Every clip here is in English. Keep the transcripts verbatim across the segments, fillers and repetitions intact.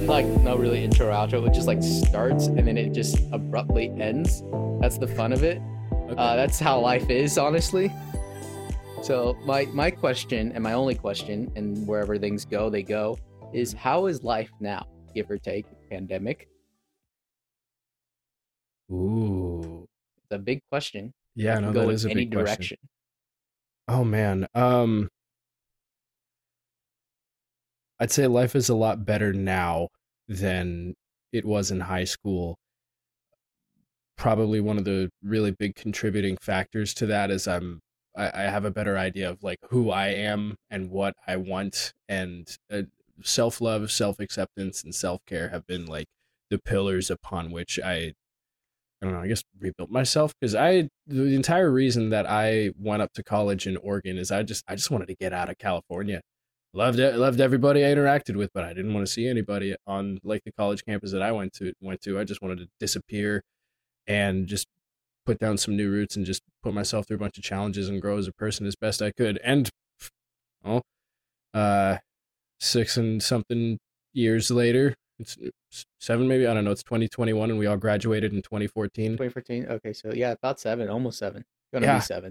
like no really intro or outro. It just like starts and then it just abruptly ends. That's the fun of it. Okay. Uh, that's how life is, honestly. So my my question and my only question, and wherever things go, they go, is how is life now, give or take pandemic? Ooh. It's a big question. Yeah, That no, can go that in is a any big question. direction. Oh man. Um I'd say life is a lot better now than it was in high school. Probably one of the really big contributing factors to that is I'm I, I have a better idea of like who I am and what I want, and uh, self-love, self-acceptance, and self-care have been like the pillars upon which I I don't know, I guess rebuilt myself, because I the entire reason that I went up to college in Oregon is I just I just wanted to get out of California. Loved it, loved everybody I interacted with, but I didn't want to see anybody on like the college campus that I went to went to. I just wanted to disappear and just put down some new roots and just put myself through a bunch of challenges and grow as a person as best I could. And well, uh six and something years later, it's seven maybe, I don't know, it's twenty twenty-one and we all graduated in twenty fourteen. twenty fourteen. Okay, so yeah, about seven, almost seven. Gonna be Yeah, seven.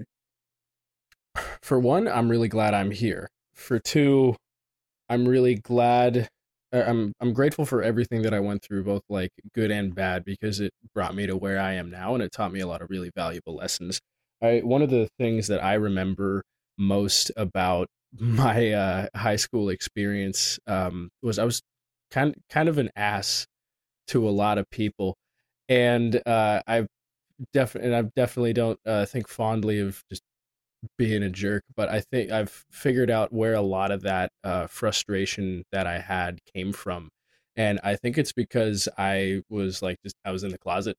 for one, I'm really glad I'm here. For two, I'm really glad uh, I'm I'm grateful for everything that I went through, both like good and bad, because it brought me to where I am now and it taught me a lot of really valuable lessons. I one of the things that I remember most about my uh, high school experience um, was I was kind kind of an ass to a lot of people, and uh, I've definitely and I definitely don't uh, think fondly of just being a jerk, but I think I've figured out where a lot of that uh, frustration that I had came from. And I think it's because I was like, just, I was in the closet,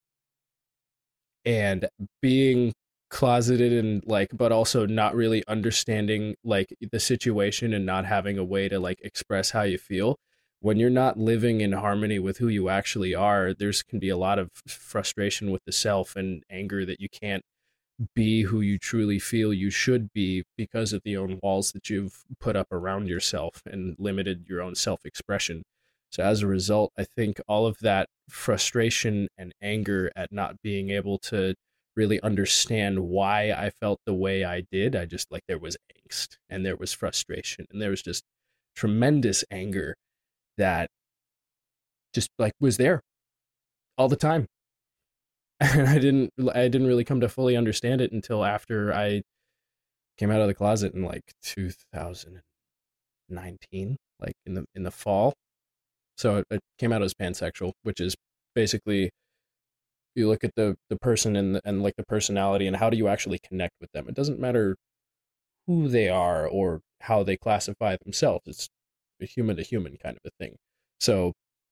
and being closeted and like, but also not really understanding like the situation and not having a way to like express how you feel. When you're not living in harmony with who you actually are, there's can be a lot of frustration with the self and anger that you can't be who you truly feel you should be because of the own walls that you've put up around yourself and limited your own self-expression. So as a result, I think all of that frustration and anger at not being able to really understand why I felt the way I did, I just like there was angst and there was frustration and there was just tremendous anger that just like was there all the time. And I didn't I didn't really come to fully understand it until after I came out of the closet in like two thousand nineteen, like in the in the fall. So it, it came out as pansexual, which is basically you look at the the person and the, and like the personality and how do you actually connect with them. It doesn't matter who they are or how they classify themselves. It's a human to human kind of a thing. So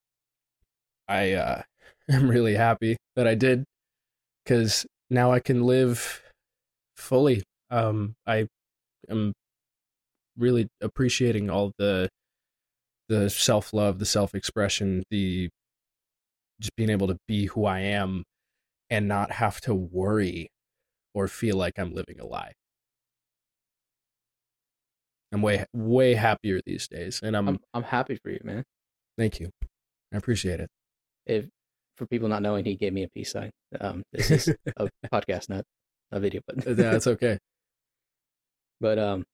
I uh, am really happy that I did, because now I can live fully. Um, I am really appreciating all the the self love, the self expression, the just being able to be who I am and not have to worry or feel like I'm living a lie. I'm way way happier these days, and I'm I'm I'm happy for you, man. thank you. I appreciate it. If for people not knowing, he gave me a peace sign. Um, this is a podcast, not a video, but That's okay. but um,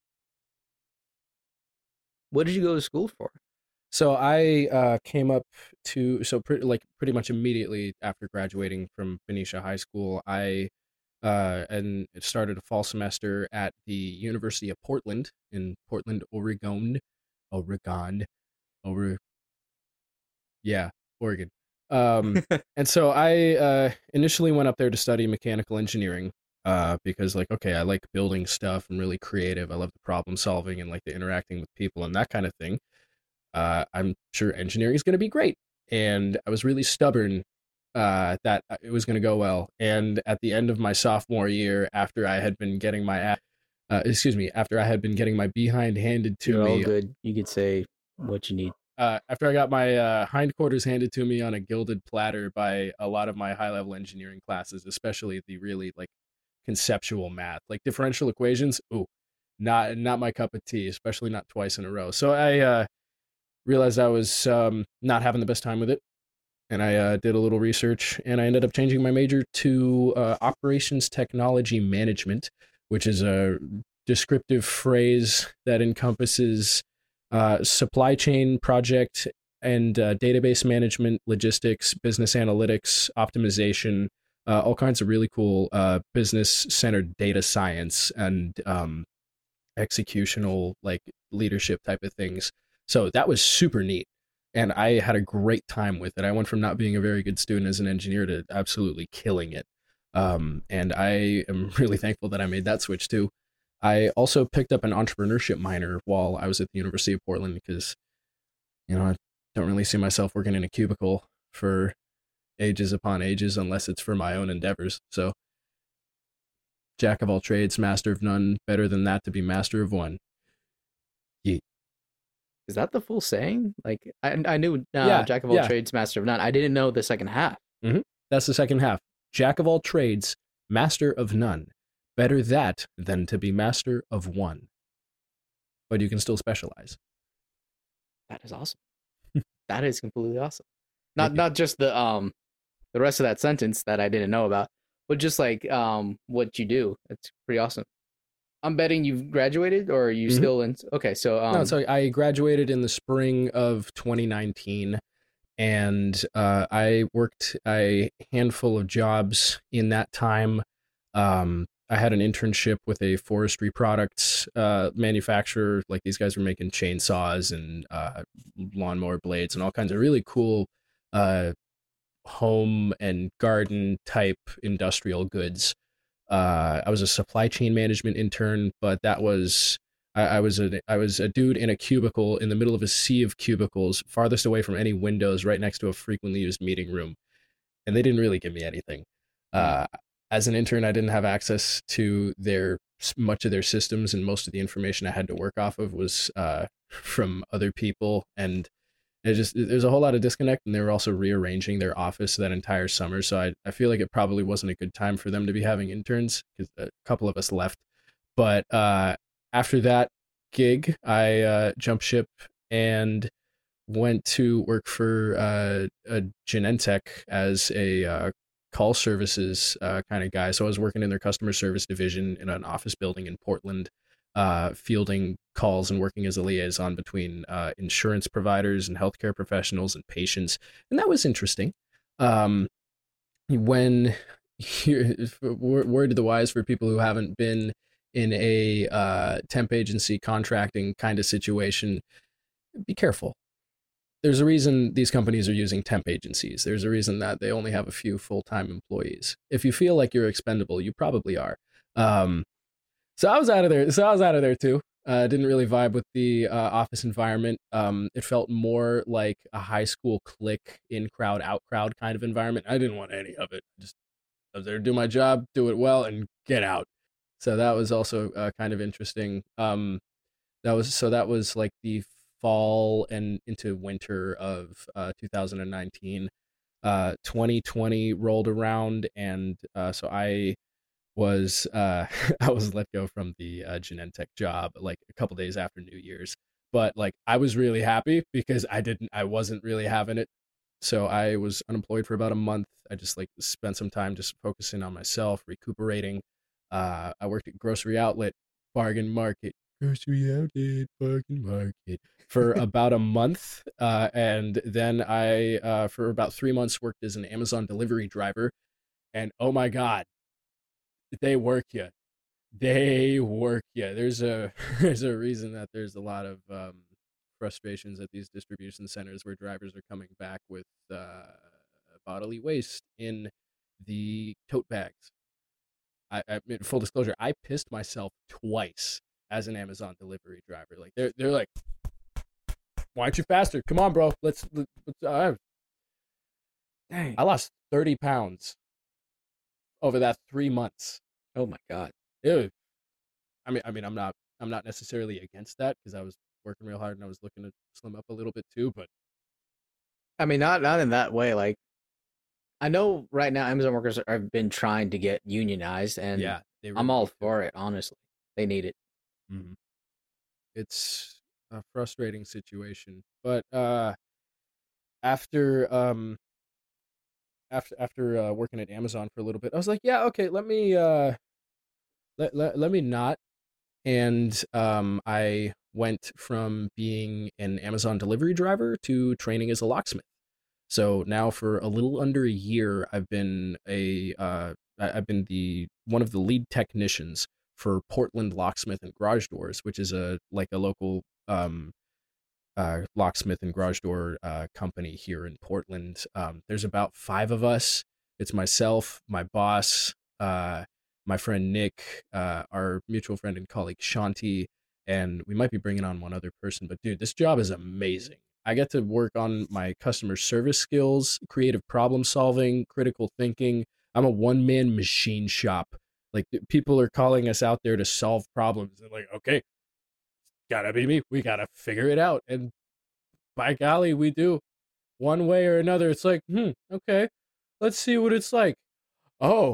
what did you go to school for? So I uh, came up to so pretty like pretty much immediately after graduating from Benicia High School, I uh, and started a fall semester at the University of Portland in Portland, Oregon, Oregon, over yeah, Oregon. Um, and so I uh, initially went up there to study mechanical engineering uh, because like okay, I like building stuff. I'm really creative. I love the problem solving and like the interacting with people and that kind of thing. Uh, I'm sure engineering is going to be great. And I was really stubborn uh, that it was going to go well. And at the end of my sophomore year, after I had been getting my, a- uh, excuse me, after I had been getting my behind handed to You're all me, good. You could say what you need. uh, after I got my uh, hindquarters handed to me on a gilded platter by a lot of my high level engineering classes, especially the really like conceptual math, like differential equations. Ooh, not not my cup of tea, especially not twice in a row. So I uh, realized I was um, not having the best time with it. And I uh, did a little research, and I ended up changing my major to uh, operations technology management, which is a descriptive phrase that encompasses uh, supply chain project and uh, database management, logistics, business analytics, optimization, uh, all kinds of really cool uh, business-centered data science and um, executional, like leadership type of things. So that was super neat. And I had a great time with it. I went from not being a very good student as an engineer to absolutely killing it. Um, and I am really thankful that I made that switch too. I also picked up an entrepreneurship minor while I was at the University of Portland because, you know, I don't really see myself working in a cubicle for ages upon ages unless it's for my own endeavors. So, jack of all trades, master of none, better than that to be master of one. Yeet. Is that the full saying? Like, I I knew uh, Yeah, jack of all yeah. trades, master of none. I didn't know the second half. That's the second half. Jack of all trades, master of none. Better that than to be master of one. But you can still specialize. That is awesome. That is completely awesome. Not Thank you. not just the um the rest of that sentence that I didn't know about, but just like um what you do. That's pretty awesome. I'm betting you've graduated, or are you Mhm. still in? Okay, so um, No, so I graduated in the spring of twenty nineteen, and uh, I worked a handful of jobs in that time. Um, I had an internship with a forestry products uh, manufacturer. Like, these guys were making chainsaws and uh, lawnmower blades and all kinds of really cool uh, home and garden type industrial goods. Uh, I was a supply chain management intern, but that was I, I was a I was a dude in a cubicle in the middle of a sea of cubicles, farthest away from any windows, right next to a frequently used meeting room, and they didn't really give me anything. Uh, as an intern, I didn't have access to their much of their systems, and most of the information I had to work off of was uh, from other people, and it just there's a whole lot of disconnect. And they were also rearranging their office that entire summer, so I I feel like it probably wasn't a good time for them to be having interns because a couple of us left. But uh, after that gig, I uh, jumped ship and went to work for uh, a Genentech as a uh, call services uh, kind of guy. So I was working in their customer service division in an office building in Portland, uh, fielding calls and working as a liaison between uh, insurance providers and healthcare professionals and patients. And that was interesting. Um, when word to the wise for people who haven't been in a uh, temp agency contracting kind of situation, be careful. There's a reason these companies are using temp agencies. There's a reason that they only have a few full-time employees. If you feel like you're expendable, you probably are. Um, so I was out of there. So I was out of there too. Uh, didn't really vibe with the uh, office environment. Um, it felt more like a high school clique, in crowd, out crowd kind of environment. I didn't want any of it. Just I was there to do my job, do it well, and get out. So that was also uh, kind of interesting. Um, that was so that was like the fall and into winter of uh, two thousand nineteen. Uh, twenty twenty rolled around, and uh, so I was uh, I was let go from the uh, Genentech job like a couple days after New Year's. But like I was really happy because I didn't I wasn't really having it. So I was unemployed for about a month. I just like spent some time just focusing on myself, recuperating. Uh, I worked at Grocery Outlet, Bargain Market, Grocery Outlet, Bargain Market for about a month. Uh, and then I, uh, for about three months, worked as an Amazon delivery driver. And oh my God, they work you. They work you. There's a there's a reason that there's a lot of um, frustrations at these distribution centers where drivers are coming back with uh, bodily waste in the tote bags. I, I mean, full disclosure, I pissed myself twice as an Amazon delivery driver. Like they're they're like, why aren't you faster? Come on, bro. Let's. let's uh. Dang. I lost thirty pounds over that three months. Oh my God. Ew. I mean, I mean, I'm not, I'm not necessarily against that because I was working real hard and I was looking to slim up a little bit too. But I mean, not not in that way. Like, I know right now Amazon workers are, have been trying to get unionized, and yeah, they really I'm all need to. for it. Honestly, they need it. Mhm. It's a frustrating situation. But uh, after um after after uh, working at Amazon for a little bit, I was like, yeah, okay, let me uh let let, let me not. And um, I went from being an Amazon delivery driver to training as a locksmith. So now for a little under a year, I've been a uh, I- I've been the one of the lead technicians for Portland Locksmith and Garage Doors, which is a like a local um, uh, locksmith and garage door uh, company here in Portland. Um, there's about five of us. It's myself, my boss, uh, my friend Nick, uh, our mutual friend and colleague Shanti, and we might be bringing on one other person. But dude, this job is amazing. I get to work on my customer service skills, creative problem solving, critical thinking. I'm a one man machine shop. Like people are calling us out there to solve problems. They're like, okay, gotta be me. We gotta figure it out. And by golly, we do. One way or another. It's like, hmm, okay, let's see what it's like. Oh,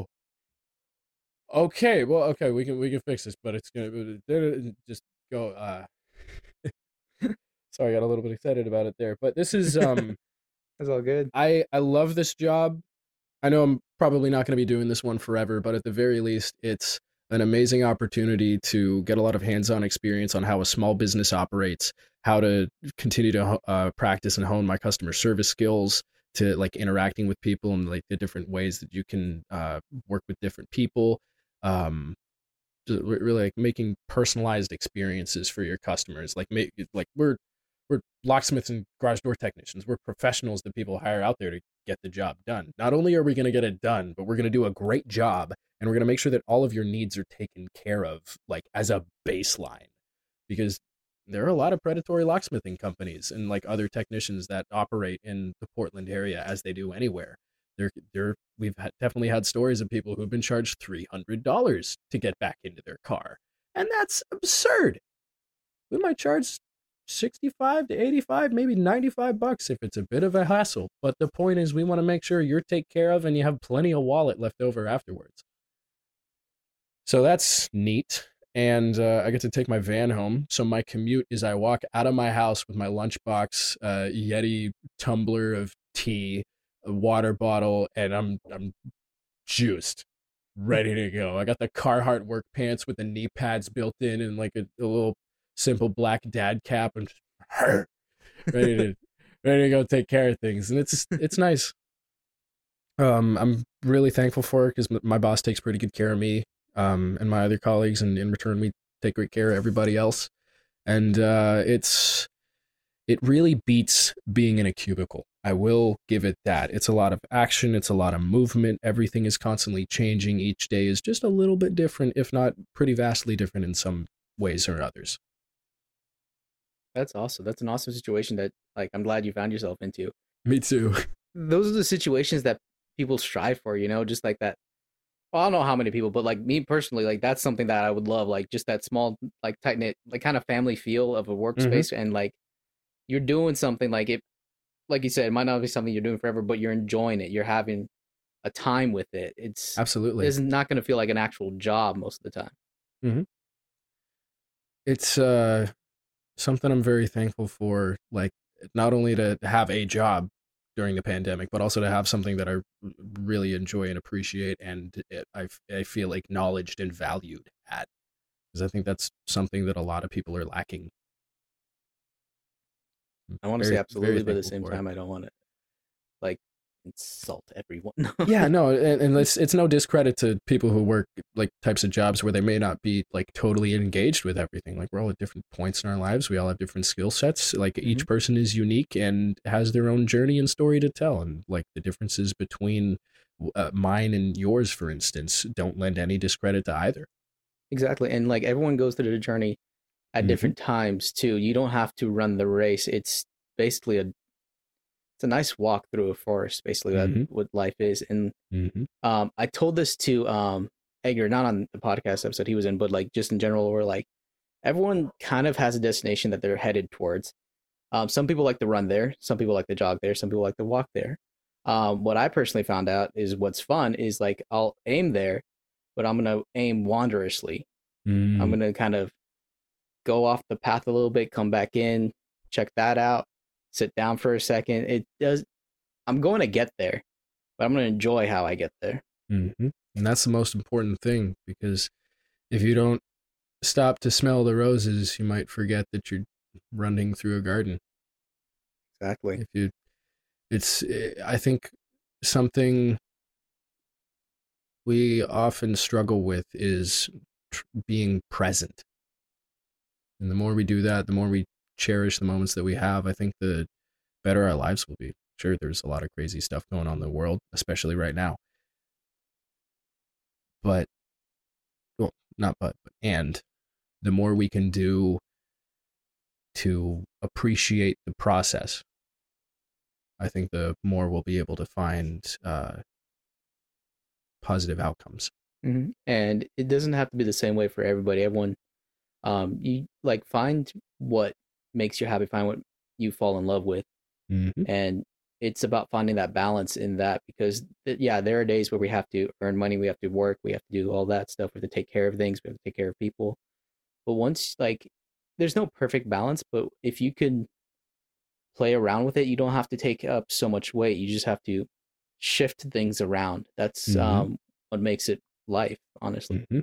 okay. Well, okay, we can we can fix this, but it's gonna just go. Uh, sorry, I got a little bit excited about it there, but this is um, That's all good. I I love this job. I know I'm probably not going to be doing this one forever, but at the very least, it's an amazing opportunity to get a lot of hands-on experience on how a small business operates, how to continue to uh, practice and hone my customer service skills, to like interacting with people and like the different ways that you can uh, work with different people. Um, really like making personalized experiences for your customers. Like make like we're we're locksmiths and garage door technicians. We're professionals that people hire out there to get the job done. Not only are we going to get it done, but we're going to do a great job, and we're going to make sure that all of your needs are taken care of, like as a baseline. Because there are a lot of predatory locksmithing companies and like other technicians that operate in the Portland area, as they do anywhere. There, there, we've had, definitely had stories of people who've been charged three hundred dollars to get back into their car, and that's absurd. We might charge sixty-five to eighty-five, maybe ninety-five bucks if it's a bit of a hassle. But the point is, we want to make sure you're taken care of and you have plenty of wallet left over afterwards. So that's neat. And uh, I get to take my van home. So my commute is I walk out of my house with my lunchbox, uh, Yeti tumbler of tea, a water bottle, and I'm I'm juiced, ready to go. I got the Carhartt work pants with the knee pads built in and like a, a little simple black dad cap, and just, ready to ready to go take care of things. And it's it's nice. Um, I'm really thankful for it because my boss takes pretty good care of me, um, and my other colleagues, and in return we take great care of everybody else. And uh, it's it really beats being in a cubicle. I will give it that. It's a lot of action. It's a lot of movement. Everything is constantly changing. Each day is just a little bit different, if not pretty vastly different in some ways or others. That's awesome. That's an awesome situation that, like, I'm glad you found yourself into. Me too. Those are the situations that people strive for, you know, just like that. Well, I don't know how many people, but like me personally, like that's something that I would love, like just that small, like tight knit, like kind of family feel of a workspace, mm-hmm. and like you're doing something like it, like you said, it might not be something you're doing forever, but you're enjoying it. You're having a time with it. It's absolutely, it's not going to feel like an actual job most of the time. Mm-hmm. It's uh something I'm very thankful for, like not only to have a job during the pandemic, but also to have something that I really enjoy and appreciate, and it, I, I feel acknowledged and valued at, because I think that's something that a lot of people are lacking. I want to very, say absolutely, but at the same time, it. I don't want to like insult everyone. Yeah, no, and, and it's it's no discredit to people who work like types of jobs where they may not be like totally engaged with everything. Like we're all at different points in our lives. We all have different skill sets. Like mm-hmm. each person is unique and has their own journey and story to tell. And like the differences between uh, mine and yours, for instance, don't lend any discredit to either. Exactly, and like everyone goes through the journey at mm-hmm. different times too. You don't have to run the race. It's basically a it's a nice walk through a forest, basically mm-hmm. what, what life is. And mm-hmm. um, I told this to um, Edgar, not on the podcast episode he was in, but like just in general, where like everyone kind of has a destination that they're headed towards. Um, some people like to run there, some people like to jog there, some people like to walk there. Um, what I personally found out is what's fun is like I'll aim there, but I'm gonna aim wanderously. Mm. I'm gonna kind of go off the path a little bit, come back in, check that out, sit down for a second. It does. I'm going to get there, but I'm going to enjoy how I get there. Mm-hmm. And that's the most important thing, because if you don't stop to smell the roses, you might forget that you're running through a garden. Exactly. If you, it's, I think something we often struggle with is tr- being present. And the more we do that, the more we cherish the moments that we have, I think the better our lives will be. Sure, there's a lot of crazy stuff going on in the world, especially right now. But, well, not but, but and the more we can do to appreciate the process, I think the more we'll be able to find uh, positive outcomes. Mm-hmm. And it doesn't have to be the same way for everybody. Everyone, um, you like find what makes you happy, find what you fall in love with, mm-hmm. and it's about finding that balance in that, because th- yeah, there are days where we have to earn money, we have to work, we have to do all that stuff, we have to take care of things, we have to take care of people. But once, like, there's no perfect balance, but if you can play around with it, you don't have to take up so much weight. You just have to shift things around. That's mm-hmm. um what makes it life, honestly. Mm-hmm.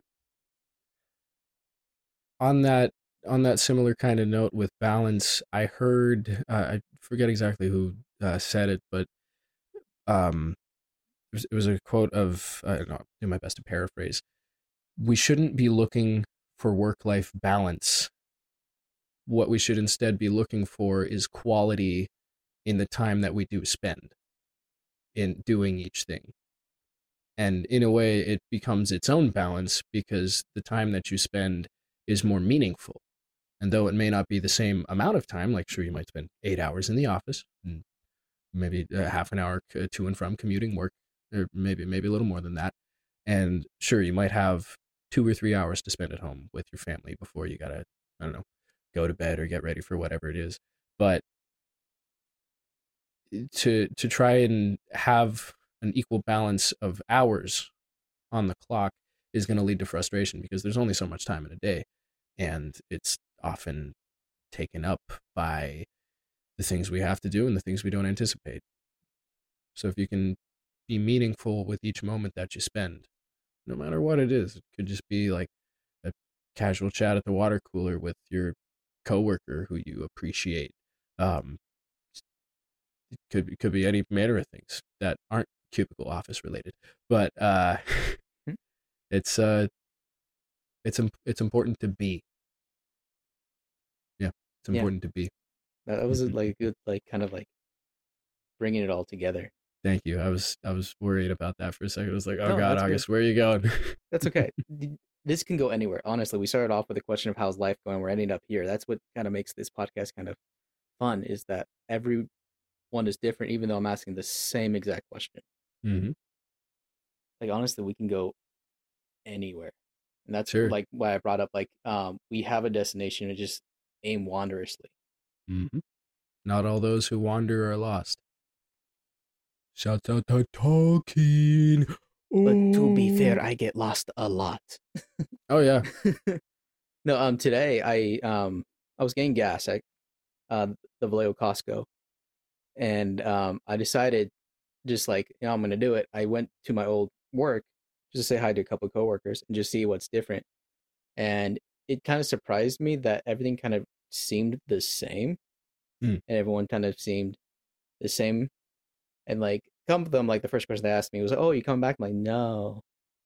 On that on that similar kind of note with balance, I heard uh, I forget exactly who uh, said it, but um, it was, it was a quote of I don't know, I'll do my best to paraphrase. We shouldn't be looking for work-life balance. What we should instead be looking for is quality in the time that we do spend in doing each thing. And in a way, it becomes its own balance, because the time that you spend is more meaningful. And though it may not be the same amount of time, like sure, you might spend eight hours in the office and maybe a half an hour to and from commuting work, or maybe maybe a little more than that. And sure, you might have two or three hours to spend at home with your family before you gotta, I don't know, go to bed or get ready for whatever it is. But to to try and have an equal balance of hours on the clock is going to lead to frustration, because there's only so much time in a day, and it's often taken up by the things we have to do and the things we don't anticipate. So if you can be meaningful with each moment that you spend, no matter what it is, it could just be like a casual chat at the water cooler with your coworker who you appreciate. Um, it could it could be any manner of things that aren't cubicle office related, but uh, it's uh, it's it's important to be. Yeah, it's important yeah. to be. That was like a good, like, kind of like bringing it all together. Thank you. I was I was worried about that for a second. I was like, oh No, God, that's August, good. where are you going? That's okay. This can go anywhere. Honestly, we started off with a question of how's life going. We're ending up here. That's what kind of makes this podcast kind of fun, is that everyone is different, even though I'm asking the same exact question. Mm-hmm. Like, honestly, we can go anywhere. And that's Sure. like why I brought up, like, um, we have a destination and just aim wanderously. Mm-hmm. Not all those who wander are lost. Shout out to Tolkien. But to be fair, I get lost a lot. Oh yeah. No, um, today I um I was getting gas at uh the Vallejo Costco, and um I decided, just like, you know, I'm gonna do it. I went to my old work just to say hi to a couple of coworkers and just see what's different. And it kind of surprised me that everything kind of seemed the same, Mm. and everyone kind of seemed the same. And like, some of them, like the first person they asked me was, "Oh, you coming back?" I'm like, "No,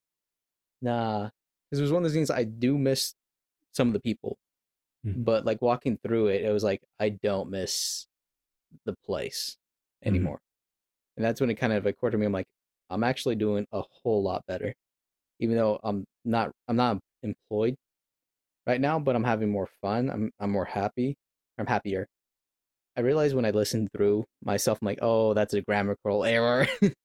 nah," because it was one of those things I do miss some of the people, Mm. but like walking through it, it was like I don't miss the place anymore. Mm. And that's when it kind of occurred to me. I'm like, I'm actually doing a whole lot better, even though I'm not I'm not employed right now, but I'm having more fun. I'm I'm more happy. I'm happier. I realized when I listened through myself, I'm like, oh, that's a grammatical error.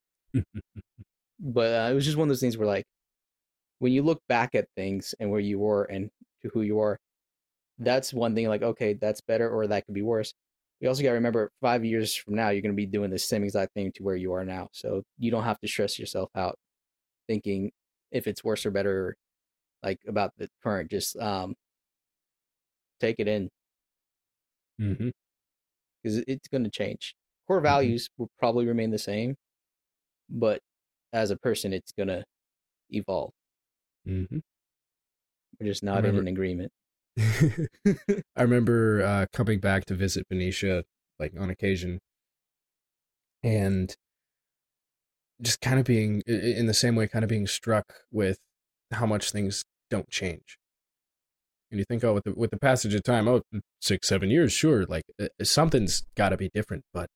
But uh, it was just one of those things where, like, when you look back at things and where you were and to who you are, that's one thing. Like, okay, that's better, or that could be worse. You also got to remember, five years from now, you're going to be doing the same exact thing to where you are now. So you don't have to stress yourself out thinking if it's worse or better, like, about the current. Just um, take it in Mm-hmm. because it's going to change. Core Mm-hmm. values will probably remain the same, but as a person, it's going to evolve. Mm-hmm. We're just I not in remember. an agreement. I remember uh, coming back to visit Benicia, like on occasion, and just kind of being i- in the same way, kind of being struck with how much things don't change. And you think, oh, with the with the passage of time, oh, six, seven years, sure, like uh, something's got to be different, but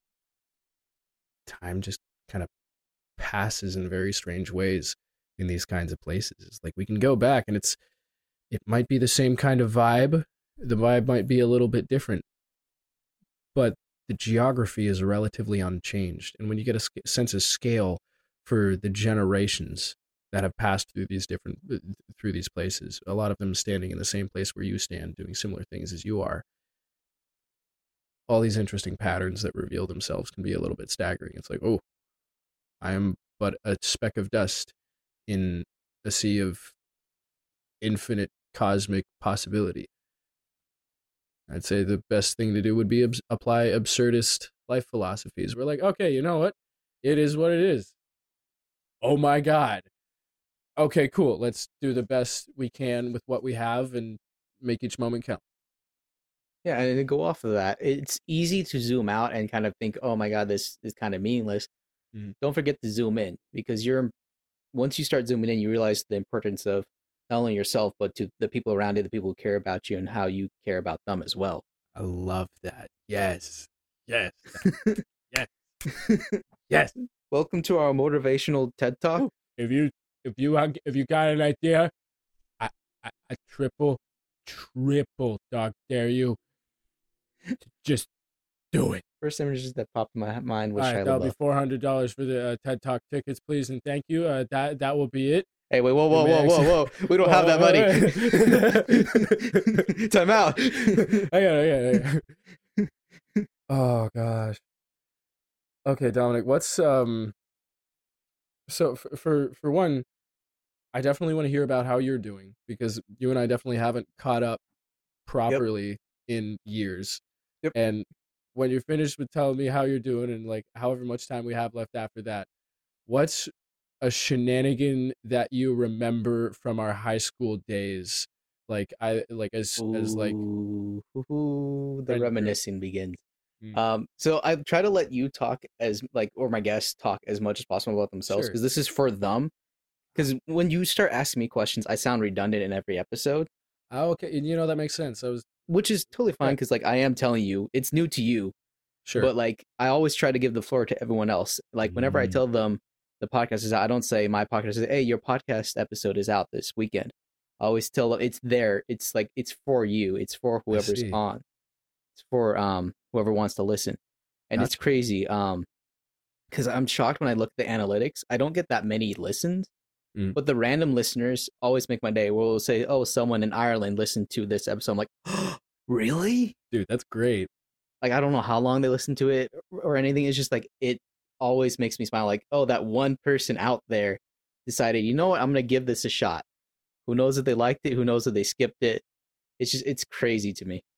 time just kind of passes in very strange ways in these kinds of places. It's like we can go back, and it's it might be the same kind of vibe. The vibe might be a little bit different, but the geography is relatively unchanged. And when you get a sc- sense of scale for the generations that have passed through these different uh, through these places, a lot of them standing in the same place where you stand, doing similar things as you are, all these interesting patterns that reveal themselves can be a little bit staggering. It's like, oh, I am but a speck of dust in a sea of infinite cosmic possibility. I'd say the best thing to do would be abs- apply absurdist life philosophies. We're like, okay, you know what? It is what it is. Oh my God. Okay, cool. Let's do the best we can with what we have and make each moment count. Yeah, and to go off of that, it's easy to zoom out and kind of think, "Oh my God, this is kind of meaningless." Mm. Don't forget to zoom in because you're once you start zooming in, you realize the importance of not only yourself but to the people around you, the people who care about you, and how you care about them as well. I love that. Yes. Yes. Yes. Yes. Welcome to our motivational TED Talk. Ooh. If you if you have, if you got an idea, I, I I triple triple dog dare you to just do it. First images that popped in my mind was All right, Shia that'll be LaBeouf. four hundred dollars for the uh, TED Talk tickets, please, and thank you. Uh, that that will be it. Hey, wait, whoa, whoa, whoa, whoa, whoa! We don't have that money. Time out. I got it, I got it. Oh gosh. Okay, Dominic, what's um? So for for for one, I definitely want to hear about how you're doing because you and I definitely haven't caught up Yep. properly in years. Yep. And when you're finished with telling me how you're doing and like however much time we have left after that, what's a shenanigan that you remember from our high school days? Like I like as as like Ooh, ooh, the friend group. reminiscing begins. Mm, Um, so I try to let you talk as like, or my guests talk as much as possible about themselves sure. because this is for them. Because when you start asking me questions, I sound redundant in every episode, Oh, okay. And you know that makes sense. I was which is totally fine yeah, because like I am telling you, it's new to you, sure. but like I always try to give the floor to everyone else. Like whenever I Mm, tell them the podcast is out, I don't say my podcast is, hey, your podcast episode is out this weekend. I always tell them it's there. It's like it's for you. It's for I whoever's see. on. It's for um whoever wants to listen. And it's Gotcha. crazy. Um because I'm shocked when I look at the analytics. I don't get that many listens, Mm. but the random listeners always make my day. We'll say, "Oh, someone in Ireland listened to this episode." I'm like, oh, "Really?" Dude, that's great. Like I don't know how long they listened to it or anything. It's just like it always makes me smile. Like, oh, that one person out there decided, you know what? I'm gonna give this a shot. Who knows if they liked it? Who knows if they skipped it? It's just it's crazy to me.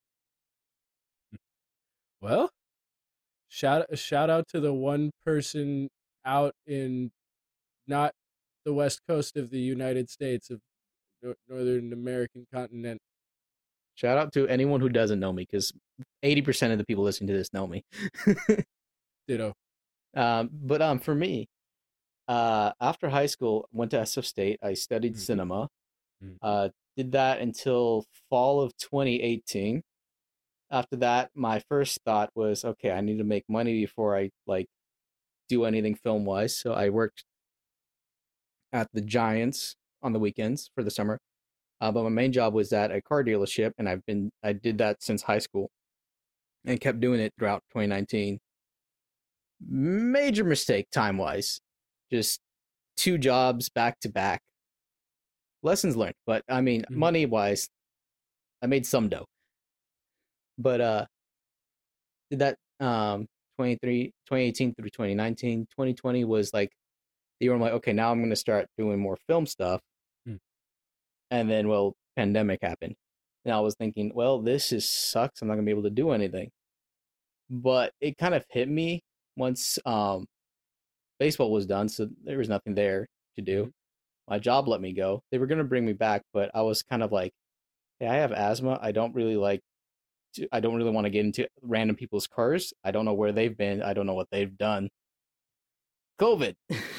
Well, shout shout out to the one person out in not the west coast of the United States of Nor- Northern American continent. Shout out to anyone who doesn't know me because eighty percent of the people listening to this know me. Ditto. um, but um, for me, uh, after high school, went to S F State. I studied Mm-hmm. cinema. Mm-hmm. Uh, did that until fall of twenty eighteen. After that, my first thought was, okay, I need to make money before I like do anything film wise. So I worked at the Giants on the weekends for the summer. Uh, but my main job was at a car dealership, and I've been I did that since high school, and kept doing it throughout twenty nineteen. Major mistake time wise, just two jobs back to back. Lessons learned, but I mean, Mm-hmm. money wise, I made some dough. But uh, did that um twenty-three, twenty eighteen through twenty nineteen. twenty twenty was like the year I'm like, okay, now I'm gonna start doing more film stuff. Mm. And then, well, pandemic happened. And I was thinking, well, this is sucks. I'm not gonna be able to do anything. But it kind of hit me once um, baseball was done, so there was nothing there to do. My job let me go. They were gonna bring me back, but I was kind of like, hey, I have asthma. I don't really like. To, I don't really want to get into random people's cars. I don't know where they've been. I don't know what they've done. COVID.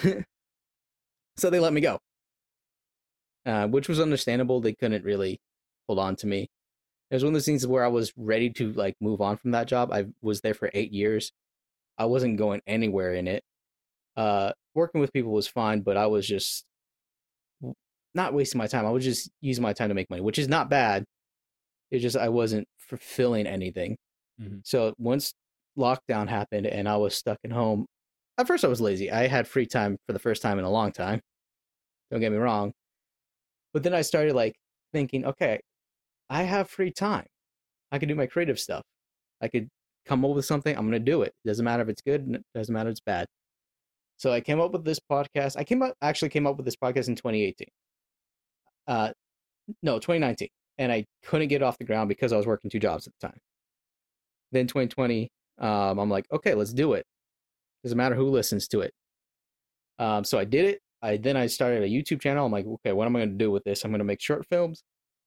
So they let me go, uh, which was understandable. They couldn't really hold on to me. It was one of those things where I was ready to like move on from that job. I was there for eight years. I wasn't going anywhere in it. Uh, working with people was fine, but I was just not wasting my time. I was just using my time to make money, which is not bad. It's just I wasn't fulfilling anything. Mm-hmm. So once lockdown happened and I was stuck at home, at first I was lazy. I had free time for the first time in a long time. Don't get me wrong. But then I started like thinking, okay, I have free time. I can do my creative stuff. I could come up with something. I'm going to do it. It doesn't matter if it's good. It doesn't matter if it's bad. So I came up with this podcast. I came up, actually came up with this podcast in twenty eighteen. Uh, no, twenty nineteen. And I couldn't get it off the ground because I was working two jobs at the time. Then twenty twenty, um, I'm like, okay, let's do it. Doesn't matter who listens to it. Um, so I did it. I then I started a YouTube channel. I'm like, okay, what am I going to do with this? I'm going to make short films.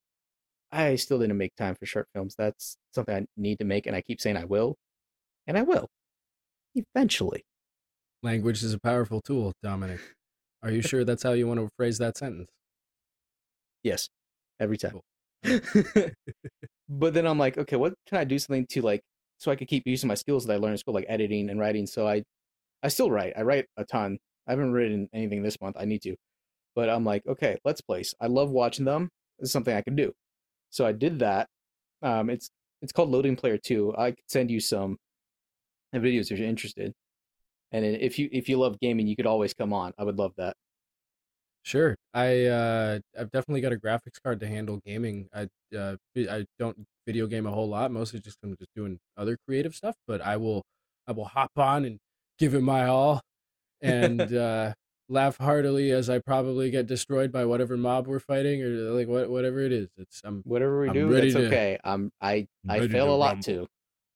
I still didn't make time for short films. That's something I need to make, and I keep saying I will, and I will eventually. Language is a powerful tool, Dominic. Are you sure that's how you want to phrase that sentence? Yes, every time. Cool. But then I'm like, okay, what can I do something to like so I could keep using my skills that I learned in school, like editing and writing. So I, I still write. I write a ton. I haven't written anything this month. I need to, but I'm like, okay, Let's Plays. I love watching them. This is something I can do. So I did that. Um, it's it's called Loading Player Two. I could send you some videos if you're interested. And if you if you love gaming, you could always come on. I would love that. Sure. I uh, I've definitely got a graphics card to handle gaming. I uh, I don't video game a whole lot. Mostly just I'm just doing other creative stuff. But I will I will hop on and give it my all, and uh, laugh heartily as I probably get destroyed by whatever mob we're fighting or like what whatever it is. It's I'm whatever we I'm do. That's to, okay. I'm I I fail to a lot rumble. too.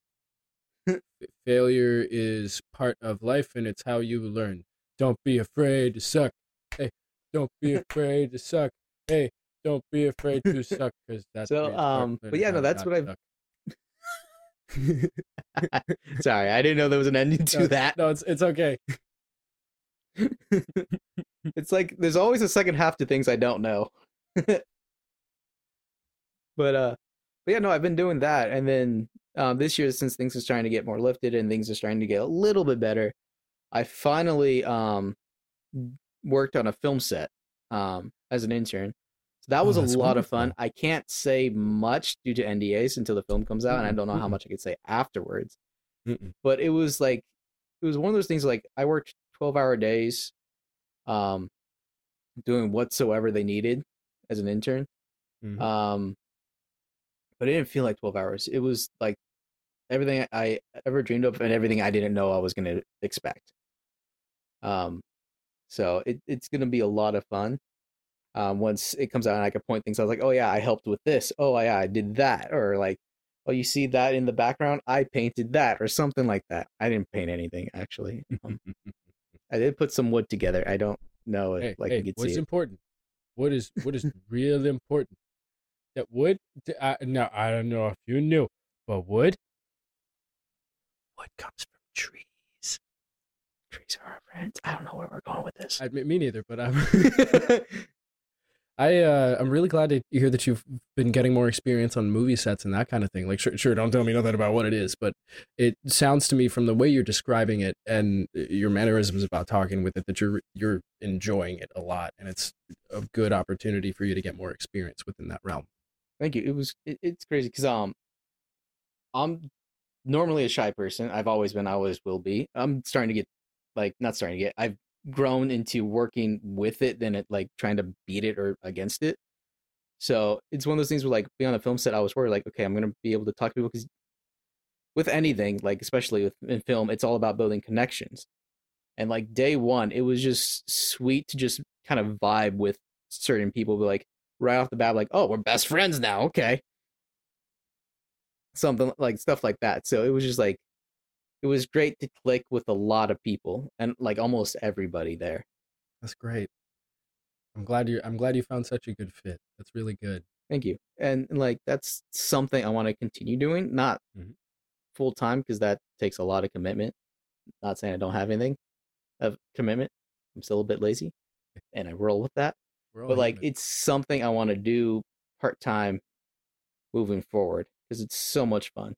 Failure is part of life, and it's how you learn. Don't be afraid to suck. Hey, don't be afraid to suck. Hey, don't be afraid to suck, because that's so. Um, but yeah, no, that's what I've. Sorry, I didn't know there was an ending to no, that. No, it's it's okay. It's like there's always a second half to things I don't know. but uh, but yeah, no, I've been doing that, and then um, this year, since things are starting to get more lifted and things are starting to get a little bit better, I finally um worked on a film set um as an intern. So that was oh, a lot wonderful. of fun. I can't say much due to N D As until the film comes out, mm-mm, and I don't know mm-mm. how much I could say afterwards. Mm-mm. But it was like it was one of those things. Like I worked twelve hour days, um, doing whatsoever they needed as an intern. Mm-hmm. Um, but it didn't feel like twelve hours. It was like everything I ever dreamed of and everything I didn't know I was going to expect. Um, so it, it's going to be a lot of fun. Um, once it comes out and I can point things, I was like, oh yeah, I helped with this. Oh yeah, I did that. Or like, oh, you see that in the background? I painted that or something like that. I didn't paint anything actually. Um, I did put some wood together. I don't know if hey, like hey, you could what's see it. important? What is what is real important? That wood? Uh, no, I don't know if you knew, but wood. Wood comes from trees. Trees are our friends. I don't know where we're going with this. I, me neither, but I'm. I uh, I'm really glad to hear that you've been getting more experience on movie sets and that kind of thing. Like, sure, sure, don't tell me nothing about what it is, but it sounds to me from the way you're describing it and your mannerisms about talking with it that you're you're enjoying it a lot, and it's a good opportunity for you to get more experience within that realm. Thank you. It was it, it's crazy because um, I'm normally a shy person. I've always been. I always will be. I'm starting to get like not starting to get. I've grown into working with it than it like trying to beat it or against it. So it's one of those things where like being on a film set, I was worried like, okay, I'm gonna be able to talk to people because with anything, like especially with in film, it's all about building connections. And like day one, it was just sweet to just kind of vibe with certain people, but like right off the bat, like, oh, we're best friends now, okay. something like stuff like that. So it was just like it was great to click with a lot of people and like almost everybody there. That's great. I'm glad you I'm glad you found such a good fit. That's really good. Thank you. And, and like that's something I want to continue doing, not Mhm. full time because that takes a lot of commitment. Not saying I don't have anything of commitment. I'm still a bit lazy and I roll with that. We're all But like human. it's something I want to do part time moving forward because it's so much fun.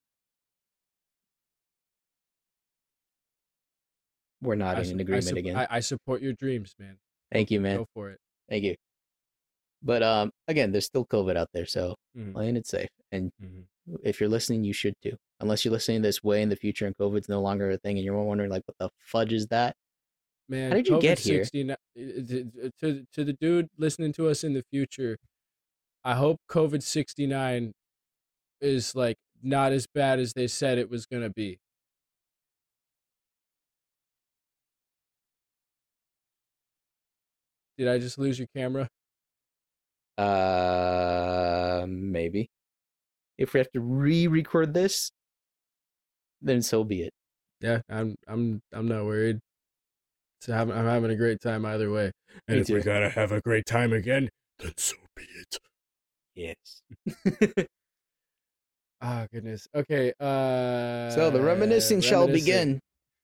We're I, nodding su- in I, agreement sup- again. I, I support your dreams, man. Go, Thank you, man. go for it. Thank you. But um, again, there's still COVID out there, so Mhm. playing it safe. And Mhm. if you're listening, you should too. Unless you're listening this way in the future and COVID's no longer a thing, and you're wondering like, what the fudge is that? How Man, did you COVID get here? sixteen to to the dude listening to us in the future. I hope COVID sixty-nine is like not as bad as they said it was gonna be. Did I just lose your camera? Uh, maybe. If we have to re-record this, then so be it. Yeah, I'm I'm I'm not worried. So I'm, I'm having a great time either way. And Me if we too. gotta have a great time again, then so be it. Yes. Ah, goodness. Okay. Uh. So the reminiscing shall begin.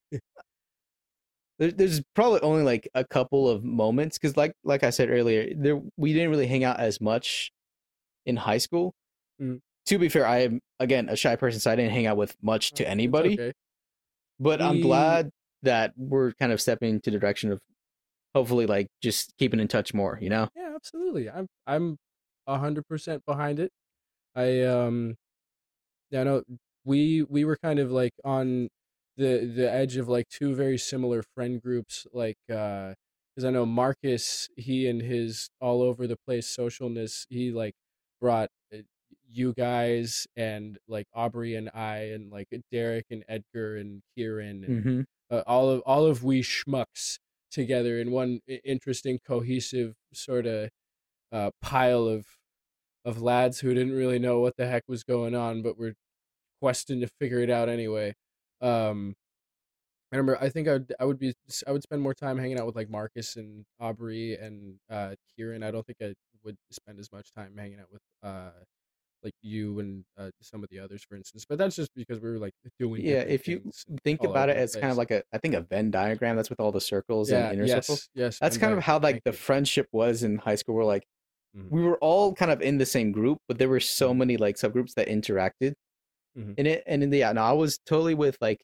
There, there's probably only like a couple of moments because, like, like I said earlier, there we didn't really hang out as much in high school. Mm. To be fair, I am again a shy person, so I didn't hang out with much to It's anybody. okay. But I'm We- glad that we're kind of stepping into the direction of hopefully like just keeping in touch more. You know? Yeah, absolutely. I'm I'm a hundred percent behind it. I um. Yeah, no, we we were kind of like on the the edge of like two very similar friend groups, like uh because I know Marcus, he and his all over the place socialness, he like brought uh, you guys and like Aubrey and I and like Derek and Edgar and Kieran and Mm-hmm. uh, all of all of we schmucks together in one i- interesting cohesive sort of uh pile of of lads who didn't really know what the heck was going on, but were questing to figure it out anyway. Um, I remember. I think I would. I would be. I would spend more time hanging out with like Marcus and Aubrey and uh, Kieran. I don't think I would spend as much time hanging out with uh, like you and uh, some of the others, for instance. But that's just because we were like doing Yeah. different If you things think all about over it the as kind of place. like a, I think a Venn diagram. That's with all the circles Yeah. and inner Yes. circles. Yes. That's Venn kind of how diagram, like thank the you. friendship was in high school. We're like Mhm. we were all kind of in the same group, but there were so Mhm. many like subgroups that interacted Mhm. in it. And in the yeah, no, I was totally with like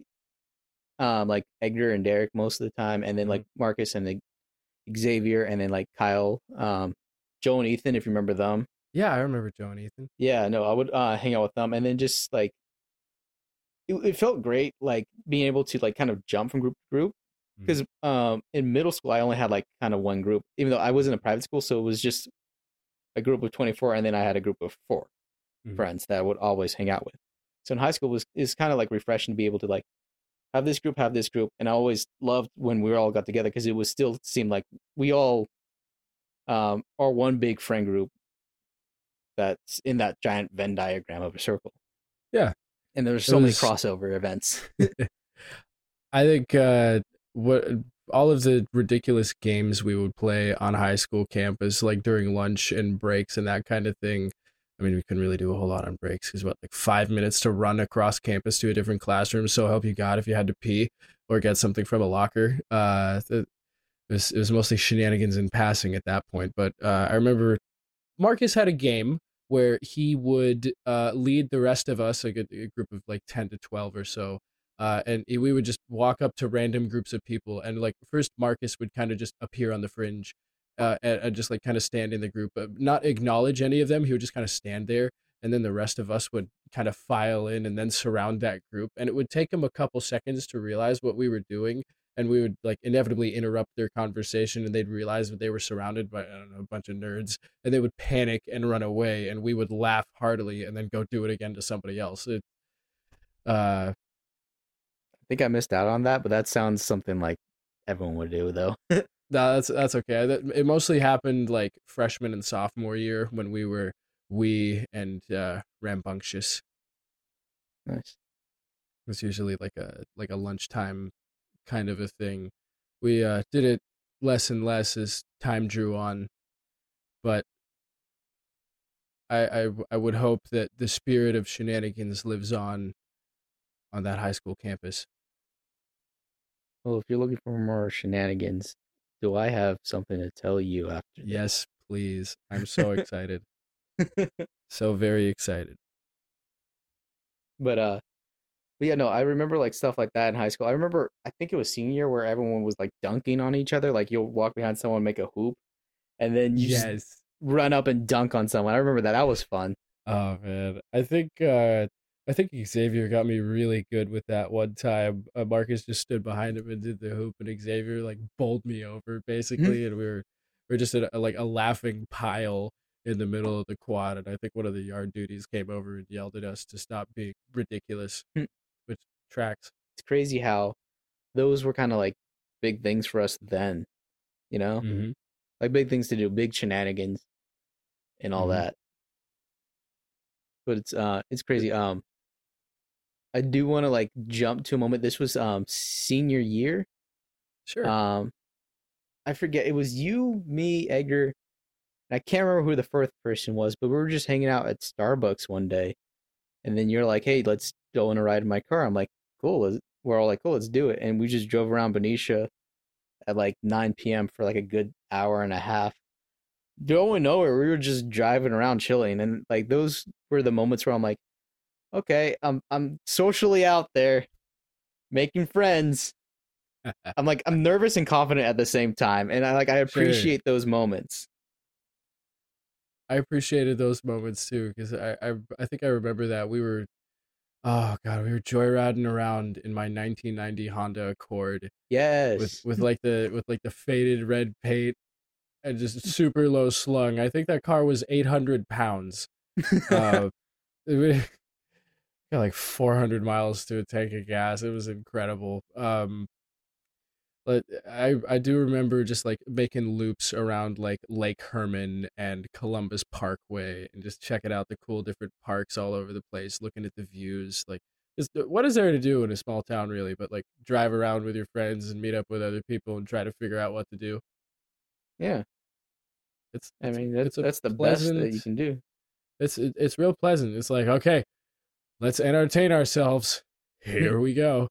um like Edgar and Derek most of the time, and then Mhm. like Marcus and like, Xavier, and then like Kyle, um, Joe and Ethan, if you remember them. Yeah, I remember Joe and Ethan. Yeah, no, I would uh hang out with them, and then just like it, it felt great, like being able to like kind of jump from group to group. Mhm. Because um in middle school I only had like kind of one group, even though I was in a private school, so it was just a group of twenty-four, and then I had a group of four Mhm. friends that I would always hang out with. So in high school was is kind of like refreshing to be able to like have this group, have this group, and I always loved when we all got together because it was still seemed like we all um are one big friend group that's in that giant Venn diagram of a circle. Yeah. And there's It so many was- crossover events. I think uh, what all of the ridiculous games we would play on high school campus, like during lunch and breaks and that kind of thing. I mean, we couldn't really do a whole lot on breaks because what, like five minutes to run across campus to a different classroom. So help you God if you had to pee or get something from a locker. Uh, it was it was mostly shenanigans and passing at that point. But uh, I remember Marcus had a game where he would uh, lead the rest of us, like a, a group of like ten to twelve or so. Uh, and he- we would just walk up to random groups of people. And like first, Marcus would kind of just appear on the fringe uh, and, and just like kind of stand in the group, but not acknowledge any of them. He would just kind of stand there. And then the rest of us would kind of file in and then surround that group. And it would take him a couple seconds to realize what we were doing. And we would like inevitably interrupt their conversation, and they'd realize that they were surrounded by, I don't know, a bunch of nerds, and they would panic and run away, and we would laugh heartily and then go do it again to somebody else. It, uh, I think I missed out on that, but that sounds something like everyone would do, though. no, that's that's okay. That, it mostly happened like freshman and sophomore year when we were wee and uh, rambunctious. Nice. It's usually like a like a lunchtime kind of a thing. We uh, did it less and less as time drew on, but I, I I would hope that the spirit of shenanigans lives on on that high school campus. Well, if you're looking for more shenanigans, do I have something to tell you after Yes, please. I'm so excited. this? So very excited. But uh, but yeah, no, I remember like stuff like that in high school. I remember, I think it was senior year where everyone was like dunking on each other. Like you'll walk behind someone, make a hoop, and then you just Yes. run up and dunk on someone. I remember that. That was fun. Oh man, I think uh, I think Xavier got me really good with that one time. Uh, Marcus just stood behind him and did the hoop, and Xavier like bowled me over basically, and we were we are just in a, like a laughing pile in the middle of the quad. And I think one of the yard duties came over and yelled at us to stop being ridiculous, which tracks. It's crazy how those were kind of like big things for us then, you know, Mm-hmm. like big things to do, big shenanigans and all Mm-hmm. that. But it's uh, it's crazy. Um, I do want to like jump to a moment. This was um senior year. Sure. Um, I forget. It was you, me, Edgar. I can't remember who the fourth person was, but we were just hanging out at Starbucks one day, and then you're like, "Hey, let's go on a ride in my car." I'm like, "Cool." Let's, we're all like, "Cool, let's do it." And we just drove around Benicia at like nine p m for like a good hour and a half. Going nowhere. We were just driving around chilling, and like those were the moments where I'm like, "Okay, I'm I'm socially out there, making friends." I'm like I'm nervous and confident at the same time, and I like I Sure. appreciate those moments. I appreciated those moments too because I, I I think I remember that we were oh god we were joyriding around in my nineteen ninety Honda Accord with Yes. with like the with like the faded red paint and just super low slung. I think that car was eight hundred pounds. Uh, we got like four hundred miles to a tank of gas. It was incredible. Um, But I I do remember just like making loops around like Lake Herman and Columbus Parkway and just checking out the cool different parks all over the place, looking at the views. Like, is, what is there to do in a small town really? But like drive around with your friends and meet up with other people and try to figure out what to do. Yeah. It's I it's mean, that's it's a that's the best that you pleasant. can do. It's it's real pleasant. It's like, okay, let's entertain ourselves. Here we go.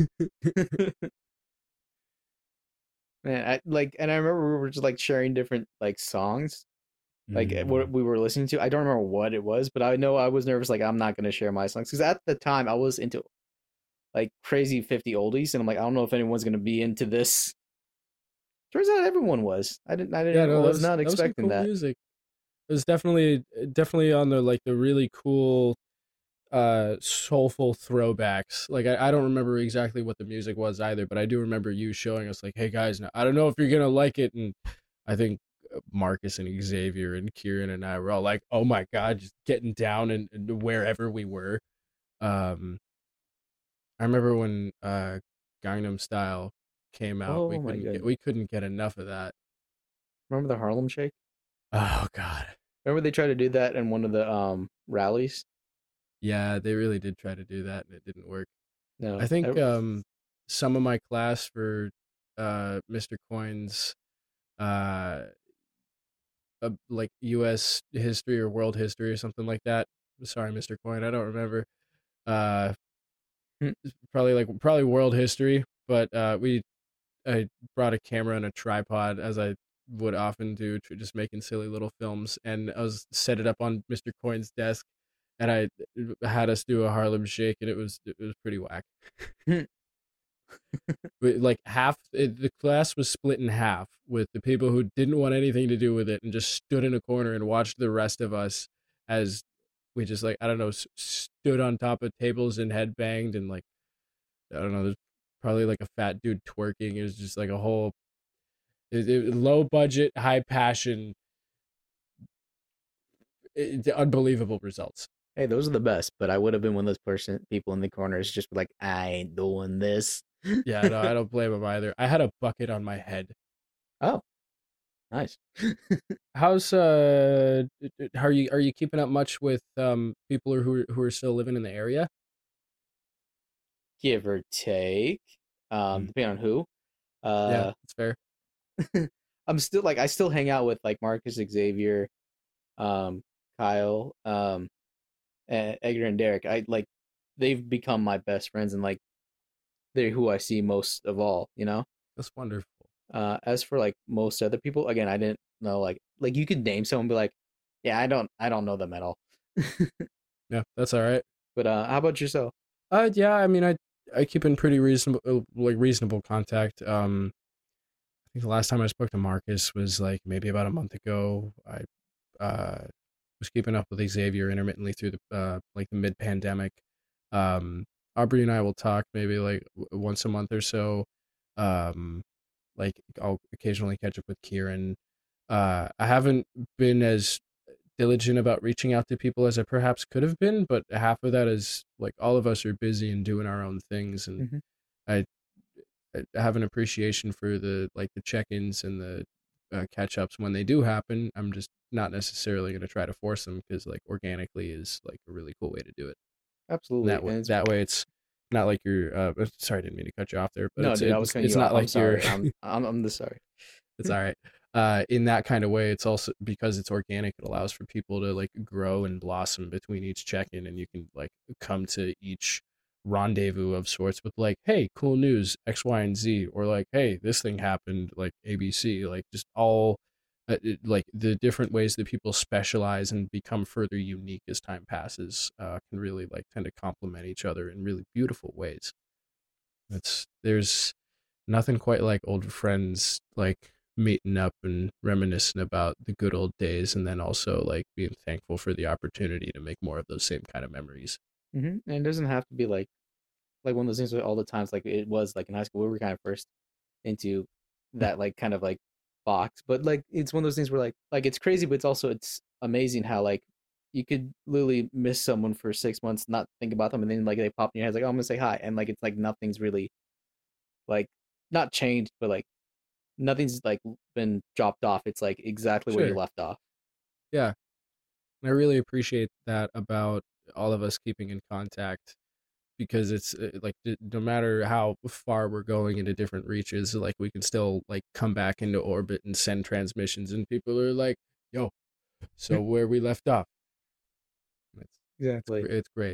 Man, I like, and I remember we were just like sharing different like songs, like eh, what Mm. we were listening to. I don't remember what it was, but I know I was nervous. Like, I'm not gonna share my songs because at the time I was into like crazy fifty oldies, and I'm like, I don't know if anyone's gonna be into this. Turns out everyone was. I didn't. I Yeah, didn't. I no, that was was not that was some expecting cool that. music. It was definitely definitely on the like the really cool uh soulful throwbacks. Like I, I don't remember exactly what the music was either, but I do remember you showing us like, hey guys, now I don't know if you're gonna like it. And I think uh, Marcus and Xavier and Kieran and I were all like, oh my god, just getting down and, and wherever we were. Um I remember when uh Gangnam Style came out, we Oh my couldn't get goodness! we couldn't get enough of that. Remember the Harlem Shake? Oh god. Remember they tried to do that in one of the um rallies? Yeah, they really did try to do that and it didn't work. I No. think I- um, some of my class for uh, mister Coin's uh, uh, like U S history or world history or something like that. Sorry, mister Coin, I don't remember. Uh, hmm, probably like probably world history, but uh, we I brought a camera and a tripod as I would often do, to just making silly little films, and I was set it up on mister Coin's desk, and I uh, had us do a Harlem Shake, and it was it was pretty whack. hmm. Like half the class was split in half with the people who didn't want anything to do with it and just stood in a corner and watched the rest of us as we just like I don't know stood on top of tables and headbanged and like I don't know there's probably like a fat dude twerking. It was just like a whole it, it, low budget high passion it, unbelievable results. Hey, those are the best, but I would have been one of those person people in the corners just like, I ain't doing this. Yeah, no, I don't blame him either. I had a bucket on my head. Oh, nice. How's uh, are you are you keeping up much with um people who are, who are still living in the area? give or take, um, Mm. depending on who. Yeah, Uh, it's fair. I'm still like I still hang out with like Marcus Xavier, um, Kyle, um, and Edgar and Derek. I like they've become my best friends and like they're who I see most of all, you know? That's wonderful. Uh, as for like most other people, again, I didn't know like like you could name someone and be like, yeah, I don't I don't know them at all. Yeah, that's all right. But uh, how about yourself? Uh, yeah, I mean, I I keep in pretty reasonable, uh, like reasonable contact. Um, I think the last time I spoke to Marcus was like maybe about a month ago. I uh was keeping up with Xavier intermittently through the uh like the mid pandemic. Um, Aubrey and I will talk maybe like w- once a month or so. Um, like I'll occasionally catch up with Kieran. Uh, I haven't been as diligent about reaching out to people as I perhaps could have been, but half of that is like all of us are busy and doing our own things, and Mm-hmm. I, I have an appreciation for the like the check-ins and the uh, catch-ups when they do happen. I'm just not necessarily going to try to force them because like organically is like a really cool way to do it. And Absolutely, that way, and it's that way it's not like you're. Uh, uh, sorry, I didn't mean to cut you off there, but no, it's dude, I was it's cutting it's you not off. I'm like you're. sorry. I'm I'm I'm the sorry. It's all right. Uh, in that kind of way, it's also because it's organic. It allows for people to like grow and blossom between each check-in, and you can like come to each rendezvous of sorts with like, hey, cool news, X, Y, and Z, or like, hey, this thing happened, like A B C, like just all uh, it, like the different ways that people specialize and become further unique as time passes uh, can really like tend to complement each other in really beautiful ways. It's there's nothing quite like old friends like meeting up and reminiscing about the good old days, and then also like being thankful for the opportunity to make more of those same kind of memories. Mm-hmm. And it doesn't have to be like like one of those things where all the times like it was like in high school we were kind of first into that like kind of like box, but like it's one of those things where like like it's crazy, but it's also it's amazing how like you could literally miss someone for six months, not think about them, and then like they pop in your head like, oh, I'm gonna say hi, and like it's like nothing's really like not changed, but like nothing's like been dropped off. It's like exactly where you Sure. left off. Yeah. And I really appreciate that about all of us keeping in contact because it's uh, like d- no matter how far we're going into different reaches, like we can still like come back into orbit and send transmissions, and people are like, "Yo, so where we left off." It's it's Exactly. gr- it's great.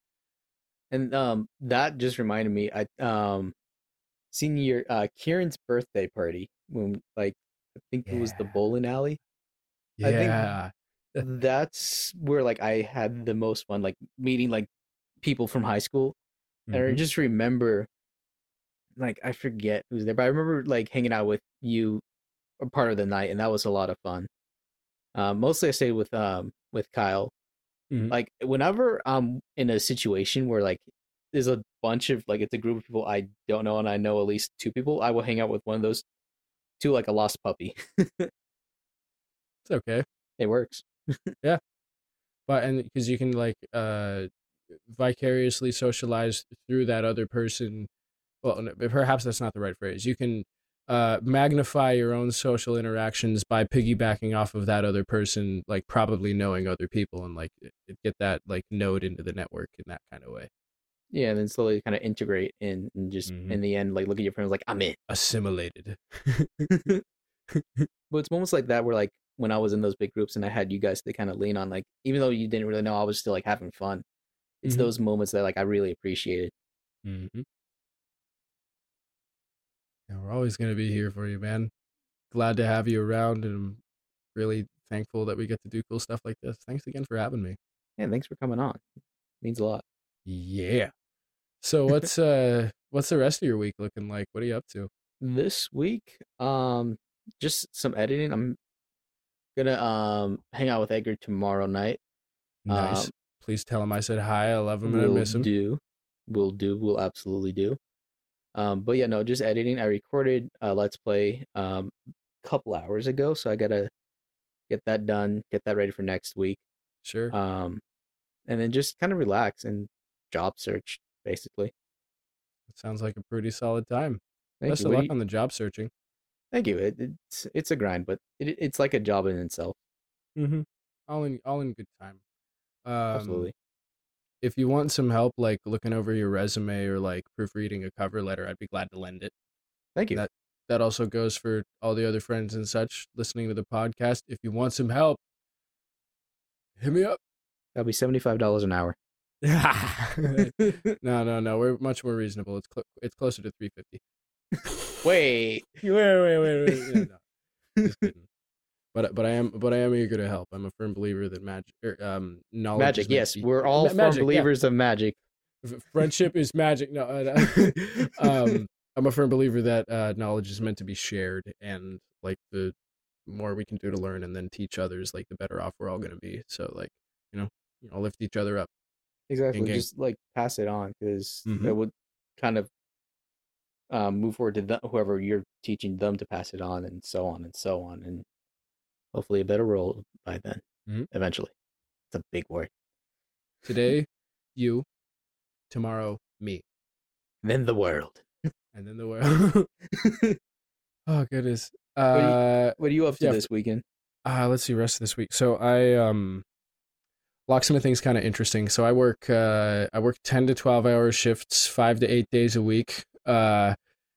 And um that just reminded me, I um seen your uh Kieran's birthday party when like I think it was the Yeah. bowling alley. I think Yeah. that's where like I had the most fun, like meeting like people from high school. And I hmm just remember like I forget who's there, but I remember like hanging out with you a part of the night, and that was a lot of fun. Um, mostly I stayed with um with Kyle. hmm Like whenever I'm in a situation where like there's a bunch of like it's a group of people I don't know and I know at least two people, I will hang out with one of those two like a lost puppy. It's okay. It works. Yeah. But and because you can like uh vicariously socialize through that other person. Well, no, perhaps that's not the right phrase. You can uh magnify your own social interactions by piggybacking off of that other person, like probably knowing other people and like it- it get that like node into the network in that kind of way. Yeah, and then slowly kind of integrate in and just hmm in the end like look at your friends like I'm in. Assimilated. But it's moments like that where like when I was in those big groups and I had you guys to kind of lean on, like even though you didn't really know, I was still like having fun. It's hmm those moments that like I really appreciated. hmm Yeah, we're always gonna be here for you, man. Glad to have you around, and I'm really thankful that we get to do cool stuff like this. Thanks again for having me. Yeah, thanks for coming on. It means a lot. Yeah. So what's uh what's the rest of your week looking like? What are you up to? This week, um, just some editing. I'm gonna um hang out with Edgar tomorrow night. Nice. Um, Please tell him I said hi. I love him and I will miss him. do, will do, will absolutely do. Um, but yeah, no, just editing. I recorded a Let's Play um a couple hours ago, so I gotta get that done, get that ready for next week. Sure. Um, and then just kind of relax and job search, basically. That sounds like a pretty solid time. Thank Best you. of What do luck you? on the job searching. Thank you. It, it's it's a grind, but it, it's like a job in itself. Mm-hmm. All in all in good time. Um Absolutely. if you want some help, like looking over your resume or like proofreading a cover letter, I'd be glad to lend it. Thank you. That that also goes for all the other friends and such listening to the podcast. If you want some help, hit me up. That'll be seventy-five dollars an hour. no, no, no. We're much more reasonable. It's cl- it's closer to three fifty. Wait, wait, wait, wait, wait. Yeah, no. Just kidding. But but I am but I am eager to help. I'm a firm believer that magic, er, um, knowledge. Magic, yes, be, we're all ma- firm magic, believers yeah. of magic. Friendship is magic. No, uh, um, I'm a firm believer that uh, knowledge is meant to be shared, and like the more we can do to learn and then teach others, like the better off we're all going to be. So like you know, you know, lift each other up. Exactly, gang, just like pass it on because mm-hmm. it would kind of um, move forward to the, whoever you're teaching them to pass it on, and so on and so on, and hopefully a better world by then. Mm-hmm. Eventually, it's a big word. Today, you. Tomorrow, me. Then the world. And then the world. Oh, goodness. Uh, what, are you, what are you up to yeah, this weekend? Uh, let's see, rest of this week. So I, um, locksmithing things kind of interesting. So I work, uh, I work ten to twelve hour shifts, five to eight days a week. Uh,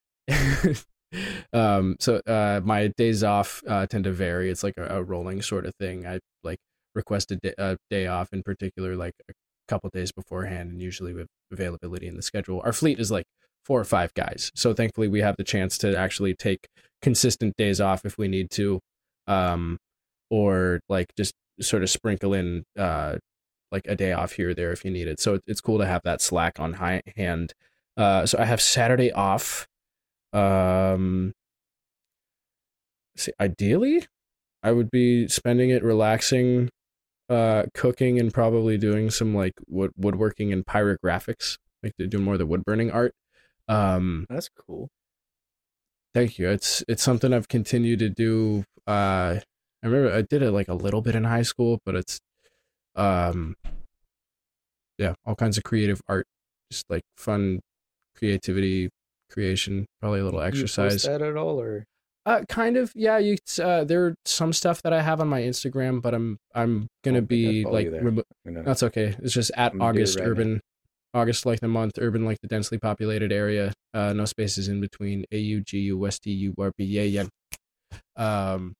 um, so, uh, my days off, uh, tend to vary. It's like a, a rolling sort of thing. I like request a day, a day off in particular, like a couple days beforehand, and usually with availability in the schedule. Our fleet is like four or five guys, so thankfully we have the chance to actually take consistent days off if we need to, um, or like just sort of sprinkle in uh, like a day off here or there if you need it. So it's cool to have that slack on high hand. Uh, so I have Saturday off. Um, see, ideally, I would be spending it relaxing, uh, cooking, and probably doing some like wood woodworking and pyrographics, like to do more of the wood burning art. Um, That's cool. Thank you. It's it's something I've continued to do. Uh, I remember I did it like a little bit in high school, but it's, um, yeah, all kinds of creative art, just like fun creativity, creation, probably a little exercise. You post that at all, or? Uh, kind of, yeah. You, uh, there's some stuff that I have on my Instagram, but I'm, I'm gonna be like, remo- that's okay. It's just at August right Urban, now. August like the month, Urban like the densely populated area. Uh, no spaces in between. A U G U S T U R B. Yeah, yeah. Um,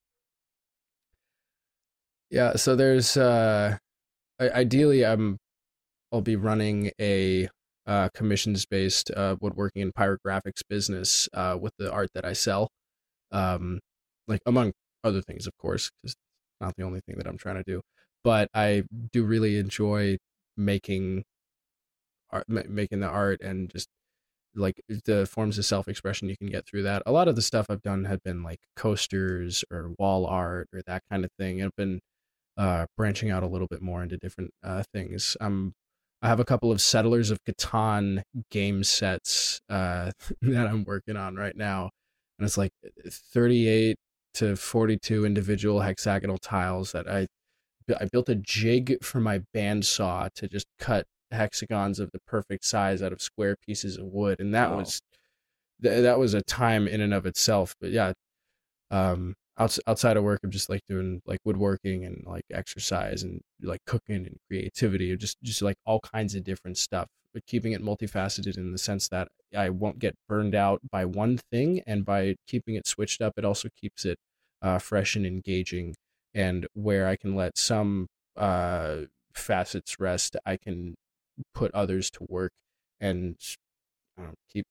yeah. So there's, uh, ideally, I'm, I'll be running a, uh, commissions based, uh, woodworking and pyrographics business, uh, with the art that I sell. Um, like among other things, of course, because it's not the only thing that I'm trying to do, but I do really enjoy making art, ma- making the art, and just like the forms of self-expression you can get through that. A lot of the stuff I've done had been like coasters or wall art or that kind of thing. I've been uh, branching out a little bit more into different uh, things. Um, I have a couple of Settlers of Catan game sets uh, that I'm working on right now. And it's like thirty-eight to forty-two individual hexagonal tiles that I I built a jig for my bandsaw to just cut hexagons of the perfect size out of square pieces of wood, and that wow. was th- that was a time in and of itself. But yeah, um, outs- outside of work, I'm just like doing like woodworking and like exercise and like cooking and creativity, just just like all kinds of different stuff. But keeping it multifaceted in the sense that I won't get burned out by one thing, and by keeping it switched up, it also keeps it uh, fresh and engaging. And where I can let some uh, facets rest, I can put others to work and um, keep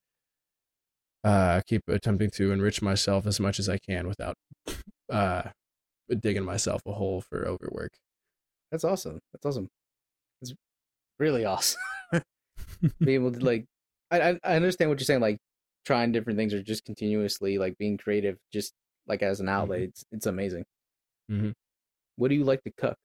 uh, keep attempting to enrich myself as much as I can without uh, digging myself a hole for overwork. That's awesome. That's awesome. It's really awesome. Being able to like, I I understand what you're saying. Like trying different things or just continuously like being creative, just like as an outlet. Mm-hmm. It's it's amazing. Mm-hmm. What do you like to cook?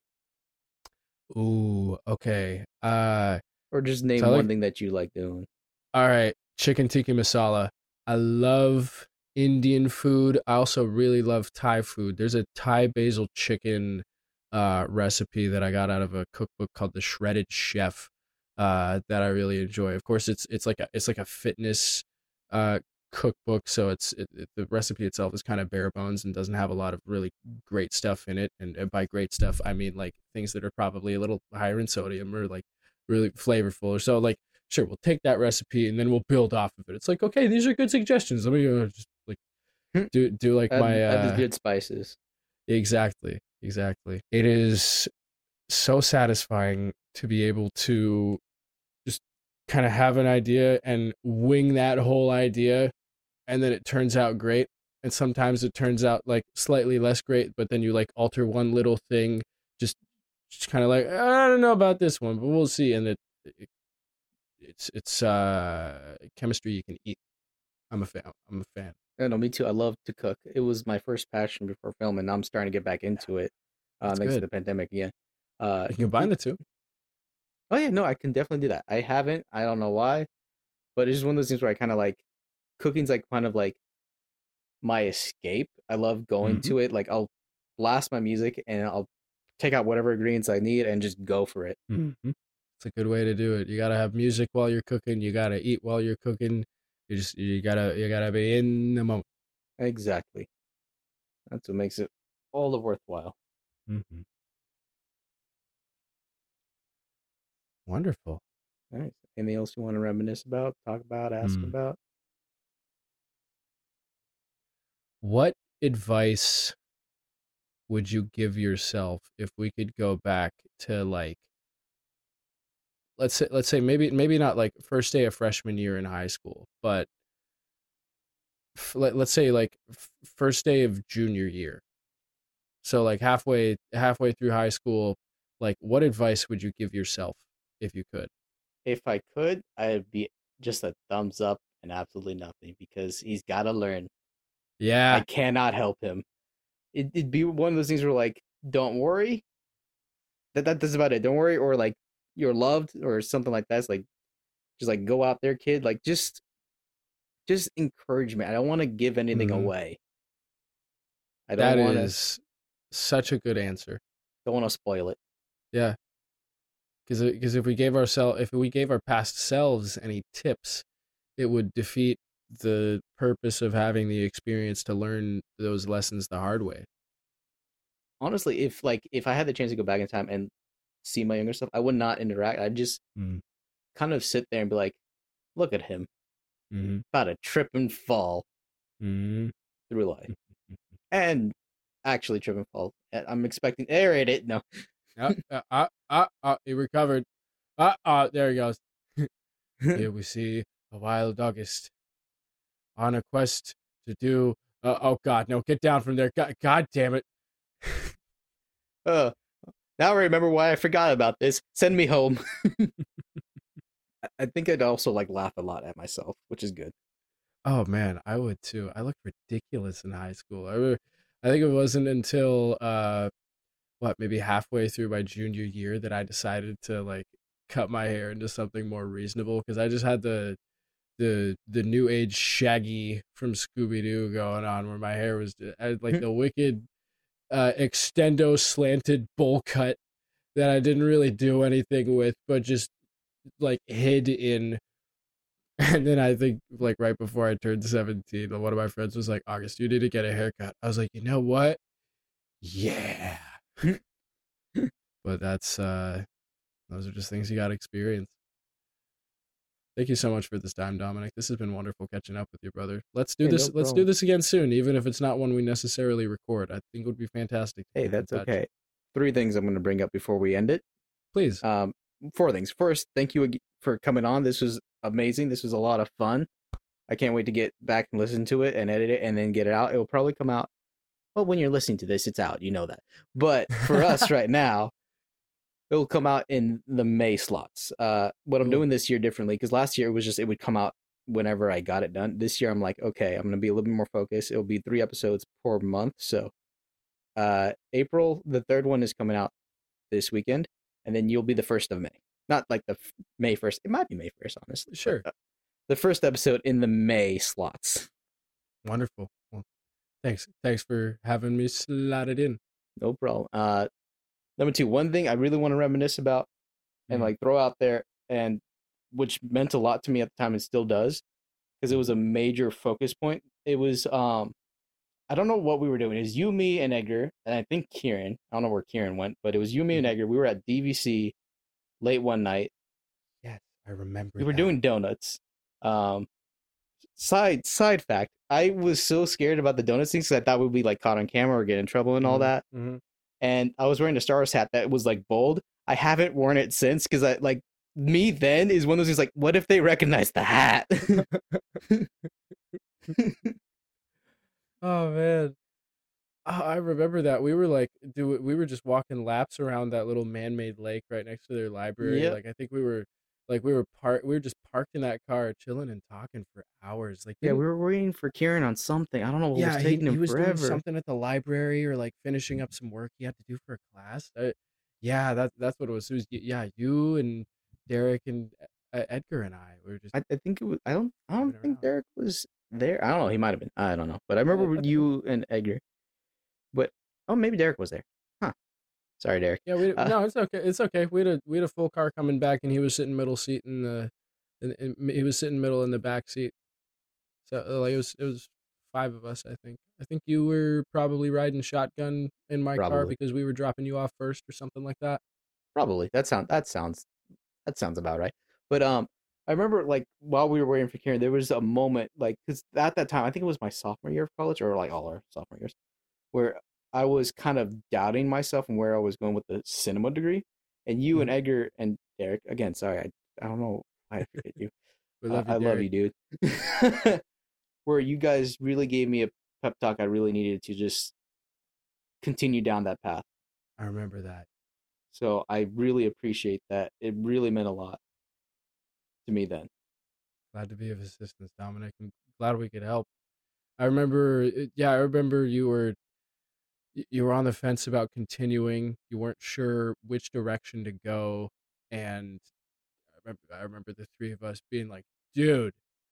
Ooh, okay. Uh, or just name so one like, thing that you like doing. All right, chicken tikka masala. I love Indian food. I also really love Thai food. There's a Thai basil chicken uh, recipe that I got out of a cookbook called The Shredded Chef uh, that I really enjoy. Of course, it's it's like a it's like a fitness uh, cookbook, so it's it, it, the recipe itself is kind of bare bones and doesn't have a lot of really great stuff in it. And, and by great stuff, I mean like things that are probably a little higher in sodium or like really flavorful. So like, sure, we'll take that recipe and then we'll build off of it. It's like, okay, these are good suggestions. Let me uh, just like do do like add, my add the uh, good spices. exactly, exactly. It is so satisfying to be able to just kind of have an idea and wing that whole idea, and then it turns out great. And sometimes it turns out like slightly less great, but then you like alter one little thing, just just kind of like, I don't know about this one, but we'll see. And it, it it's it's uh chemistry you can eat. I'm a fan. I'm a fan. I know, me too. I love to cook. It was my first passion before film, and now I'm starting to get back into it. Uh, That's thanks to good. the pandemic again. Uh, You can combine it, the two. oh yeah, no, I can definitely do that. I haven't. I don't know why, but it's just one of those things where I kind of like cooking's like kind of like my escape. I love going Mm-hmm. to it. Like I'll blast my music and I'll take out whatever ingredients I need and just go for it. Mm-hmm. It's a good way to do it. You gotta have music while you're cooking. You gotta eat while you're cooking. You just you gotta you gotta be in the moment. Exactly. That's what makes it all the worthwhile. Mm-hmm. Wonderful. Nice. Anything else you want to reminisce about, talk about, ask Mm. about? What advice would you give yourself if we could go back to like let's say let's say maybe maybe not like first day of freshman year in high school, but f- let, let's say like f- first day of junior year. So like halfway halfway through high school, like what advice would you give yourself if you could? If I could, I'd be just a thumbs up and absolutely nothing because he's got to learn. I Yeah. cannot help him. It, it'd be one of those things where like, don't worry. That, that that's about it. Don't worry, or like you're loved or something like that. It's like just like go out there, kid. Like just just encouragement. I don't want to give anything Mhm. away. I don't That want to is such a good answer. don't want to spoil it. Yeah. Cuz because if we gave ourselves if we gave our past selves any tips, it would defeat the purpose of having the experience to learn those lessons the hard way. Honestly, if like if I had the chance to go back in time and see my younger self, I would not interact. I'd just Mm. kind of sit there and be like, look at him, Mhm. about to trip and fall Mhm. through life, and actually trip and fall. And I'm expecting aerate it. No, Ah, ah, ah, ah, ah, he recovered. Ah, ah, there he goes. Here we see a wild August on a quest to do. Uh, oh God, no! Get down from there! God, God damn it! uh, now I remember why I forgot about this. Send me home. I think I'd also like laugh a lot at myself, which is good. Oh man, I would too. I looked ridiculous in high school. I remember, I think it wasn't until uh, what maybe halfway through my junior year that I decided to like cut my hair into something more reasonable because I just had the the the new age Shaggy from Scooby Doo going on, where my hair was I had like the wicked uh, extendo slanted bowl cut that I didn't really do anything with, but just like hid in. And then I think like right before I turned seventeen, one of my friends was like, "August, you need to get a haircut." I was like, "You know what? Yeah." But that's uh those are just things you got to experience. Thank you so much for this time, Dominic. This has been wonderful catching up with you, brother. Let's do Hey, this. no Let's do problem. this again soon, even if it's not one we necessarily record. I think it would be fantastic to Hey, keep in that's touch. okay. Three things I'm going to bring up before we end it. Please. Um, four things. First, thank you ag- for coming on. This was amazing. This was a lot of fun. I can't wait to get back and listen to it and edit it and then get it out. It will probably come out. Well, when you're listening to this, it's out. You know that. But for us right now, it'll come out in the May slots. Uh, what I'm Cool. doing this year differently because last year it was just it would come out whenever I got it done. This year I'm like, okay, I'm gonna be a little bit more focused. It'll be three episodes per month. So, uh, April the third one is coming out this weekend, and then you'll be the first of May. Not like the f- May first. It might be May first, honestly, but Sure. uh, the first episode in the May slots. Wonderful. Well, thanks. Thanks for having me slot it in. No problem. Uh, number two, one thing I really want to reminisce about and Mm. like throw out there, and which meant a lot to me at the time and still does, because it was a major focus point. It was um I don't know what we were doing. It was you, me, and Edgar, and I think Kieran. I don't know where Kieran went, but it was you, me, and Mhm. Edgar. We were at D V C late one night, I remember. We were that. doing donuts. Um, side side fact: I was so scared about the donuts things because I thought we'd be like caught on camera or get in trouble and all mm-hmm. that. Mm-hmm. And I was wearing a Star Wars hat that was like bold. I haven't worn it since because I like me then is one of those things like, what if they recognize the hat? Oh man. Oh, I remember that we were like, do we were just walking laps around that little man-made lake right next to their library. Yep. Like I think we were, like we were part, we were just parked in that car, chilling and talking for hours. Like Yeah, we were waiting for Kieran on something. I don't know what yeah, was taking he, him he was forever. doing something at the library or like finishing up some work he had to do for a class. Uh, yeah, that that's what it was. It was. Yeah, you and Derek and uh, Edgar and I we were just. I, I think it was. I don't. I don't driving think around. Derek was there. I don't know. He might have been. I don't know. But I Yeah, remember that's you and Edgar. But oh, maybe Derek was there. Huh. Sorry, Derek. Yeah, we Uh, no, it's okay. It's okay. We had a we had a full car coming back, and he was sitting middle seat in the, and, and he was sitting middle in the back seat. So uh, like it was it was five of us, I think. I think you were probably riding shotgun in my car Probably. because we were dropping you off first or something like that. Probably. That sound. That sounds. That sounds about right. But um, I remember like while we were waiting for Kieran, there was a moment like because at that time I think it was my sophomore year of college or like all our sophomore years, where I was kind of doubting myself and where I was going with the cinema degree. And you and Mhm. Edgar and Derek, again, sorry, I, I don't know why I forget you. We Uh, love you, I love Derek. you, dude. Where you guys really gave me a pep talk I really needed to just continue down that path. I remember that. So I really appreciate that. It really meant a lot to me then. Glad to be of assistance, Dominic. I'm glad we could help. I remember, uh, yeah, I remember you were y- you were on the fence about continuing. You weren't sure which direction to go, and I remember, I remember the three of us being like, "Dude,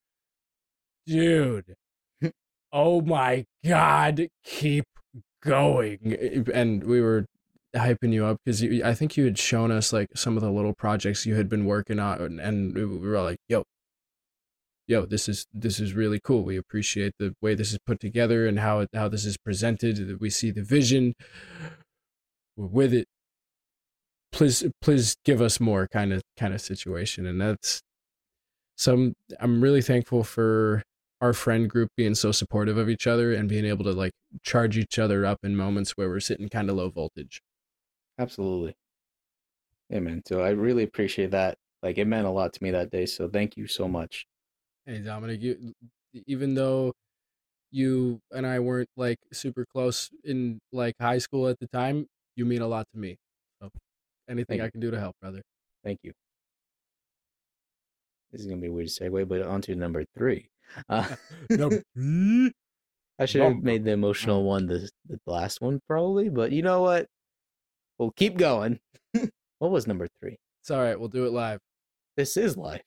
dude, oh my God, keep going!" And we were hyping you up because I think you had shown us like some of the little projects you had been working on, and we were all like, "Yo, yo, this is this is really cool. We appreciate the way this is put together and how it, how this is presented. We see the vision. We're with it. Please, please give us more," kind of kind of situation. And that's some. I'm really thankful for our friend group being so supportive of each other and being able to like charge each other up in moments where we're sitting kind of low voltage. Absolutely. Yeah, man. So I really appreciate that. Like it meant a lot to me that day. So thank you so much. Hey, Dominic, you, even though you and I weren't like super close in like high school at the time, you mean a lot to me. So anything Thank I you. can do to help, brother. Thank you. This is gonna be a weird segue, but on to number three. Uh, Number three. I should have Number made the emotional one the the last one probably, but you know what? We'll keep going. What was number three? It's all right. We'll do it live. This is life.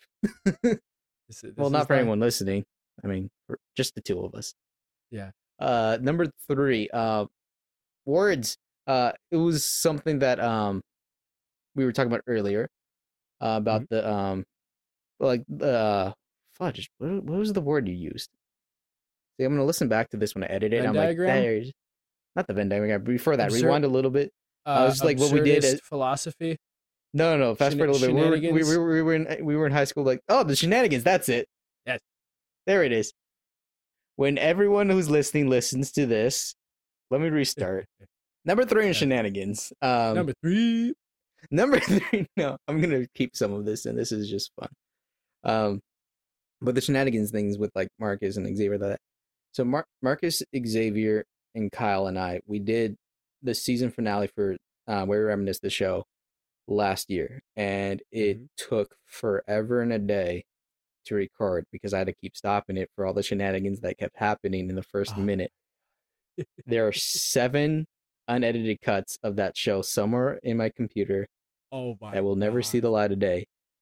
This, this Well, not is for live. anyone listening. I mean, for just the two of us. Yeah. Uh, number three. Uh, words. Uh, it was something that um we were talking about earlier uh, about mm-hmm. the um like uh fudge. What, what was the word you used? See, I'm gonna listen back to this when I edit it. Venn I'm diagram? like, there's not the Venn diagram. Before that, Absur- rewind a little bit. Uh, I was just like, what we did. At, philosophy. no, no, no. Fast Shen- forward a little bit. We were, we, shenanigans? we, were, we were in we were in high school. Like, oh, the shenanigans. That's it. Yes. There it is. When everyone who's listening listens to this, let me restart. Number three in Yeah. shenanigans. Um, Number three. Number three. No, I'm gonna keep some of this, and this is just fun. Um, but the shenanigans things with like Marcus and Xavier, that so Mar- Marcus, Xavier, and Kyle and I, we did the season finale for uh, Where We Reminisce the show last year, and it mm-hmm. took forever and a day to record because I had to keep stopping it for all the shenanigans that kept happening in the first Oh. minute. There are seven unedited cuts of that show somewhere in my computer. Oh my! That will never God. see the light of day.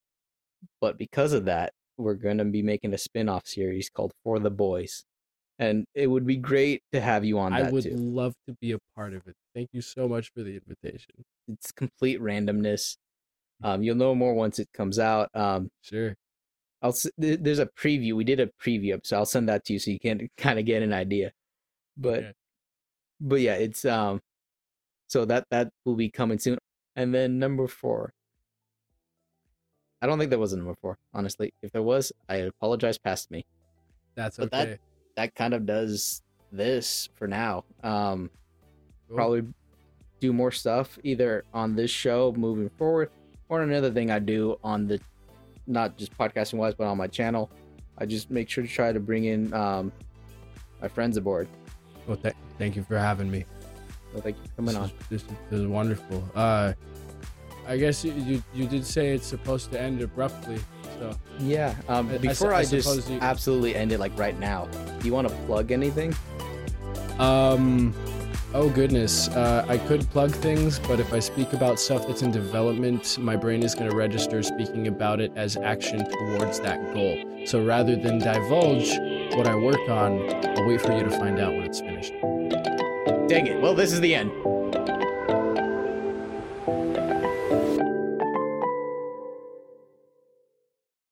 But because of that, we're going to be making a spin-off series called For the Boys. And it would be great to have you on I that would too. love to be a part of it. Thank you so much for the invitation. It's complete randomness. Um, you'll know more once it comes out. Um, sure. I'll there's a preview. We did a preview, so I'll send that to you so you can kind of get an idea. But okay. but yeah, it's um so that that will be coming soon. And then number four. I don't think there was a number four, honestly. If there was, I apologize past me. That's but okay. That, that kind of does this for now. Um, cool. Probably do more stuff either on this show moving forward, or another thing I do on the, not just podcasting wise, but on my channel. I just make sure to try to bring in um, my friends aboard. Well, th- thank you for having me. Well, thank you for coming this on. Is, this, is, this is wonderful. Uh, I guess you, you you did say it's supposed to end abruptly. So yeah. Um, before I, I, I just you... absolutely end it like right now, do you want to plug anything? Um. Oh goodness, uh, I could plug things, but if I speak about stuff that's in development, my brain is going to register speaking about it as action towards that goal. So rather than divulge what I work on, I'll wait for you to find out when it's finished. Dang it. Well, this is the end.